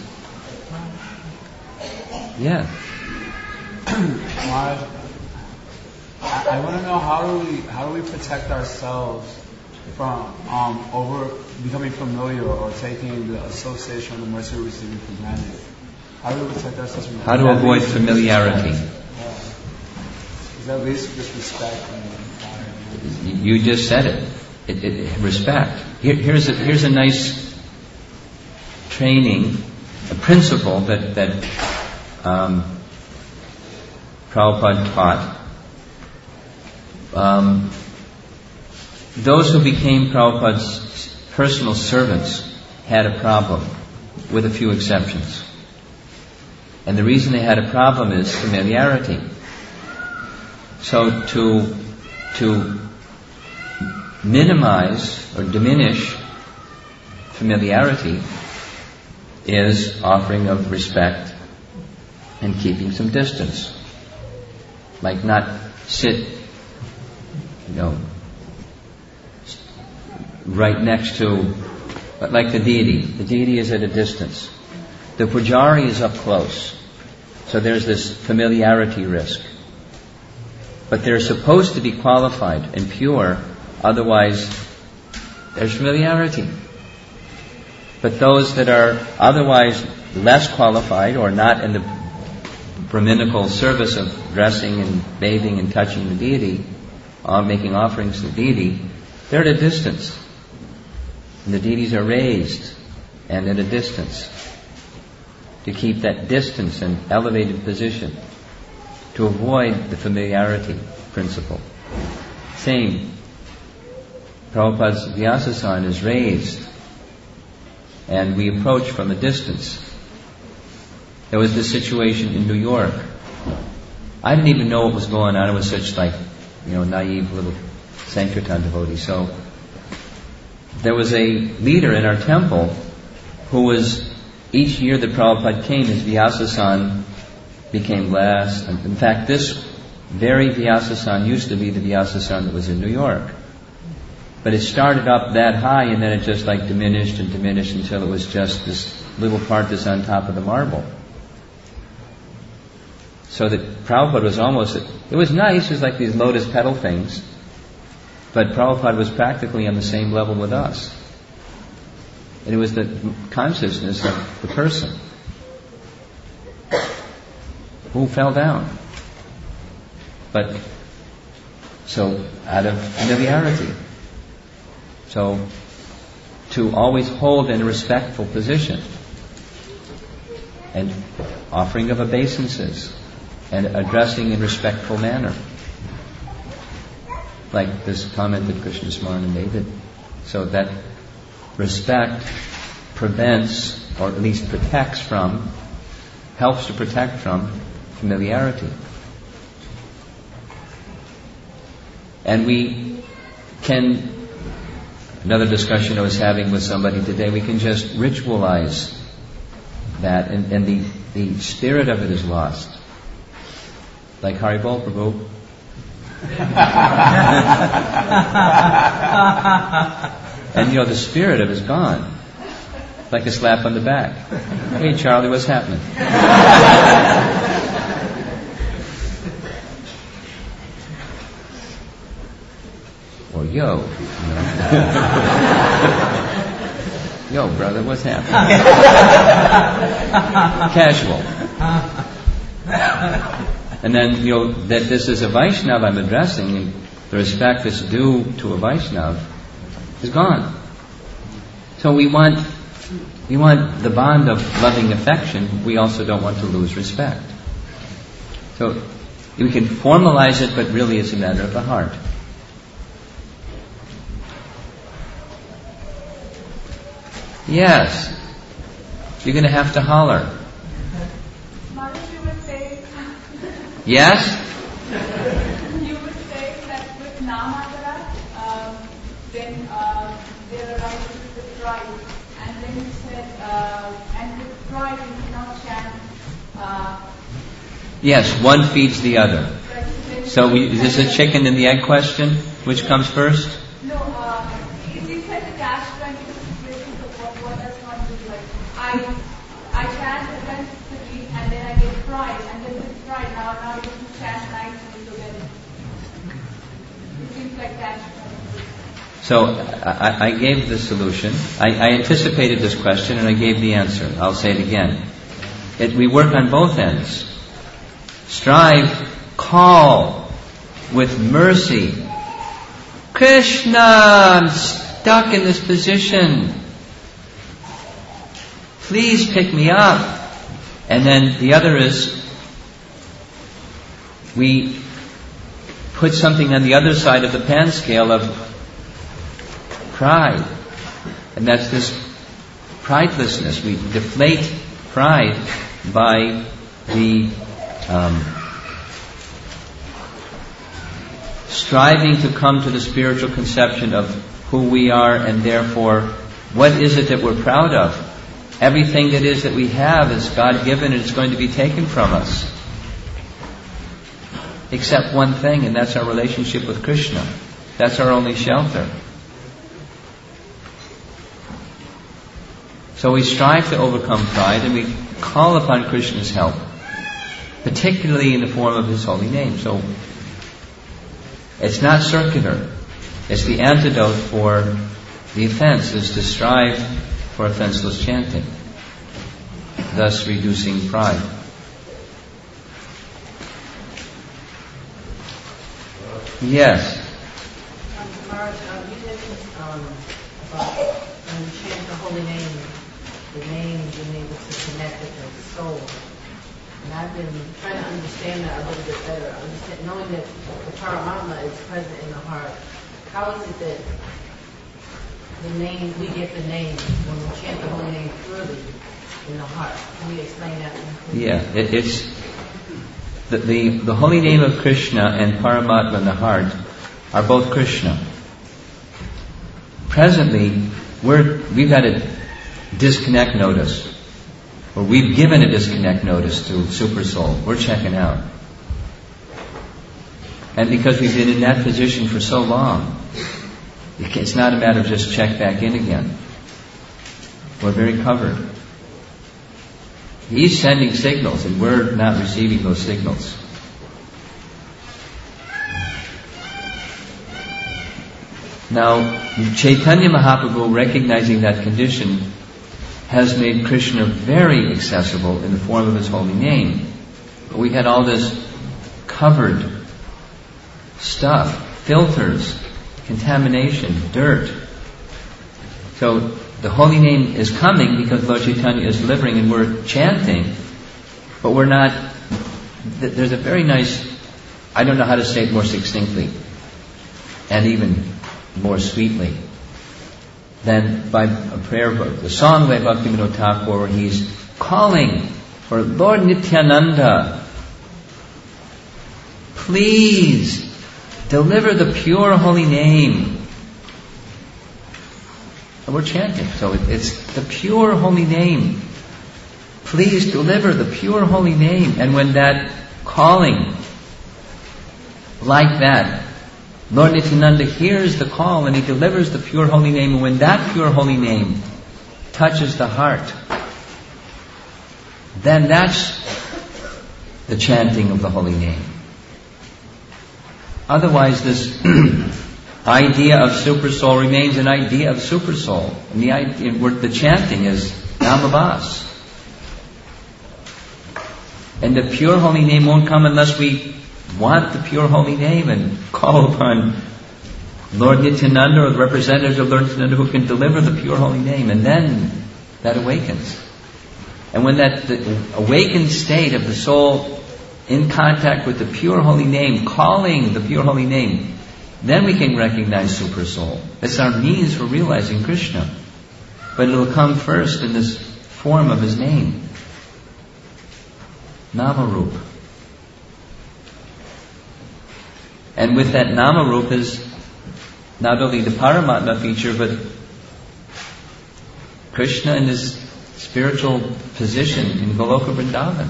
Yeah. Maharaj, I, I want to know how do we how do we protect ourselves from um, over becoming familiar or taking the association of the mercy we're receiving for granted? How do we protect ourselves from How to avoid familiarity? Yeah. Is that least disrespect? And, You just said it. It, it respect. Here, here's a here's a nice training, a principle that that um, Prabhupada taught. Um, those who became Prabhupada's personal servants had a problem, with a few exceptions. And the reason they had a problem is familiarity. So to to minimize or diminish familiarity is offering of respect and keeping some distance. Like not sit, you know, right next to, like the deity. The deity is at a distance. The pujari is up close. So there's this familiarity risk. But they're supposed to be qualified and pure, otherwise there's familiarity. But those that are otherwise less qualified or not in the Brahminical service of dressing and bathing and touching the deity, uh, making offerings to the deity, they're at a distance. And the deities are raised and at a distance. To keep that distance and elevated position. To avoid the familiarity principle. Same. Prabhupada's Vyasasana is raised. And we approach from a distance. There was this situation in New York. I didn't even know what was going on. I was such like, you know, naive little Sankirtan devotee. So there was a leader in our temple who was, each year that Prabhupada came, his Vyasasana became less. And in fact, this very Vyasasana used to be the Vyasasana that was in New York. But it started up that high and then it just like diminished and diminished until it was just this little part that's on top of the marble. So that Prabhupada was almost, it was nice, it was like these lotus petal things, but Prabhupada was practically on the same level with us. And it was the consciousness of the person who fell down. But, so, out of familiarity. So, to always hold in a respectful position. And offering of obeisances. And addressing in respectful manner. Like this comment that Krishna Smarana made. That, so that respect prevents, or at least protects from, helps to protect from familiarity. And we can, another discussion I was having with somebody today, we can just ritualize that and, and the, the spirit of it is lost. Like Haribol Prabhu. And you know, the spirit of it is gone. Like a slap on the back. Hey Charlie, what's happening? Or yo. You know. Yo brother, what's happening? Casual. And then, you know, that this is a Vaishnava I'm addressing, and the respect that's due to a Vaishnava is gone. So we want, we want the bond of loving affection, we also don't want to lose respect. So we can formalize it, but really it's a matter of the heart. Yes, you're going to have to holler. Yes? You would say that with Namagara, uh, then uh, there arises the pride. And then you said, uh, and with pride you cannot chant. Uh, yes, one feeds the other. So we, is this a chicken and the egg question? Which comes first? No, uh, you said the cash twenty situation of what, what does one do? Like, I, I chant against the deed and then I get pride. And then with pride, now, now you can chant nicely together. It seems like that. So I, I gave the solution. I, I anticipated this question and I gave the answer. I'll say it again. It, we work on both ends. Strive, call with mercy. Krishna, I'm stuck in this position. Please pick me up. And then the other is, we put something on the other side of the pan scale of pride. And that's this pridelessness. We deflate pride by the um, striving to come to the spiritual conception of who we are, and therefore, what is it that we're proud of? Everything that is that we have is God-given and it's going to be taken from us. Except one thing, and that's our relationship with Krishna. That's our only shelter. So we strive to overcome pride and we call upon Krishna's help, particularly in the form of His holy name. So it's not circular. It's the antidote for the offense, is to strive for offenseless chanting, thus reducing pride. Yes. Um, Maharaj, um, you mentioned um, about when you chant the holy name, the name being able to connect with the soul. And I've been trying to understand that a little bit better. Understand, knowing that the Paramatma is present in the heart. How is it that the name, we get the name when we chant the holy name purely in the heart? Can you explain that? Yeah, it, it's the, the the holy name of Krishna and Paramatma in the heart are both Krishna. Presently, we're we've got a disconnect notice, or we've given a disconnect notice to Super Soul. We're checking out, and because we've been in that position for so long, it's not a matter of just check back in again. We're very covered. He's sending signals and we're not receiving those signals. Now, Chaitanya Mahaprabhu, recognizing that condition, has made Krishna very accessible in the form of His holy name. But we had all this covered stuff, filters, contamination, dirt. So the holy name is coming because Lord Chaitanya is delivering and we're chanting, but we're not, there's a very nice, I don't know how to say it more succinctly and even more sweetly than by a prayer book. The song by Bhaktivinoda Thakur where he's calling for Lord Nityananda, please deliver the pure holy name. And we're chanting, so it's the pure holy name. Please deliver the pure holy name. And when that calling, like that, Lord Nityananda hears the call and He delivers the pure holy name. And when that pure holy name touches the heart, then that's the chanting of the holy name. Otherwise, this idea of super soul remains an idea of super soul. And the, idea, the chanting is Namabhas. And the pure holy name won't come unless we want the pure holy name and call upon Lord Nityananda or the representatives of Lord Nityananda who can deliver the pure holy name. And then that awakens. And when that the awakened state of the soul in contact with the pure holy name, calling the pure holy name, then we can recognize Super Soul. It's our means for realizing Krishna. But it'll come first in this form of His name. Namarup. And with that Namarup is not only the Paramatma feature, but Krishna in His spiritual position in Goloka Vrindavan.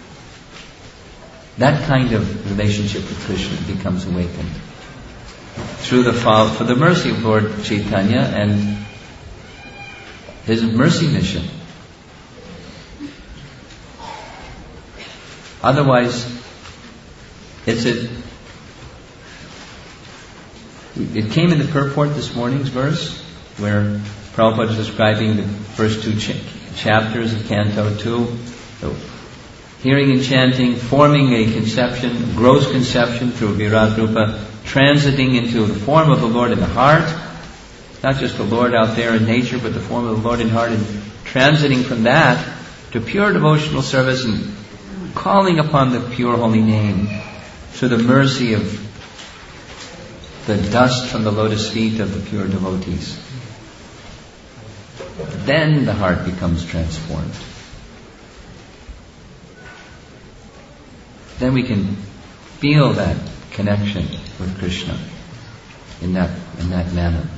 That kind of relationship with Krishna becomes awakened through the for the mercy of Lord Chaitanya and His mercy mission. Otherwise, it's a. It came in the purport this morning's verse where Prabhupada is describing the first two ch- chapters of Canto two. So, hearing and chanting, forming a conception, gross conception through Virat Rupa, transiting into the form of the Lord in the heart, not just the Lord out there in nature, but the form of the Lord in heart, and transiting from that to pure devotional service and calling upon the pure holy name through the mercy of the dust from the lotus feet of the pure devotees. Then the heart becomes transformed. Then we can feel that connection with Krishna in that in that manner.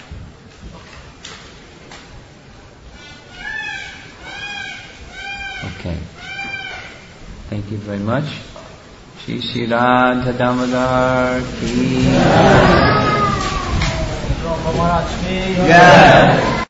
Okay. Thank you very much. Shri Shri Radha Damodar ki. Maharaj ki. Yeah.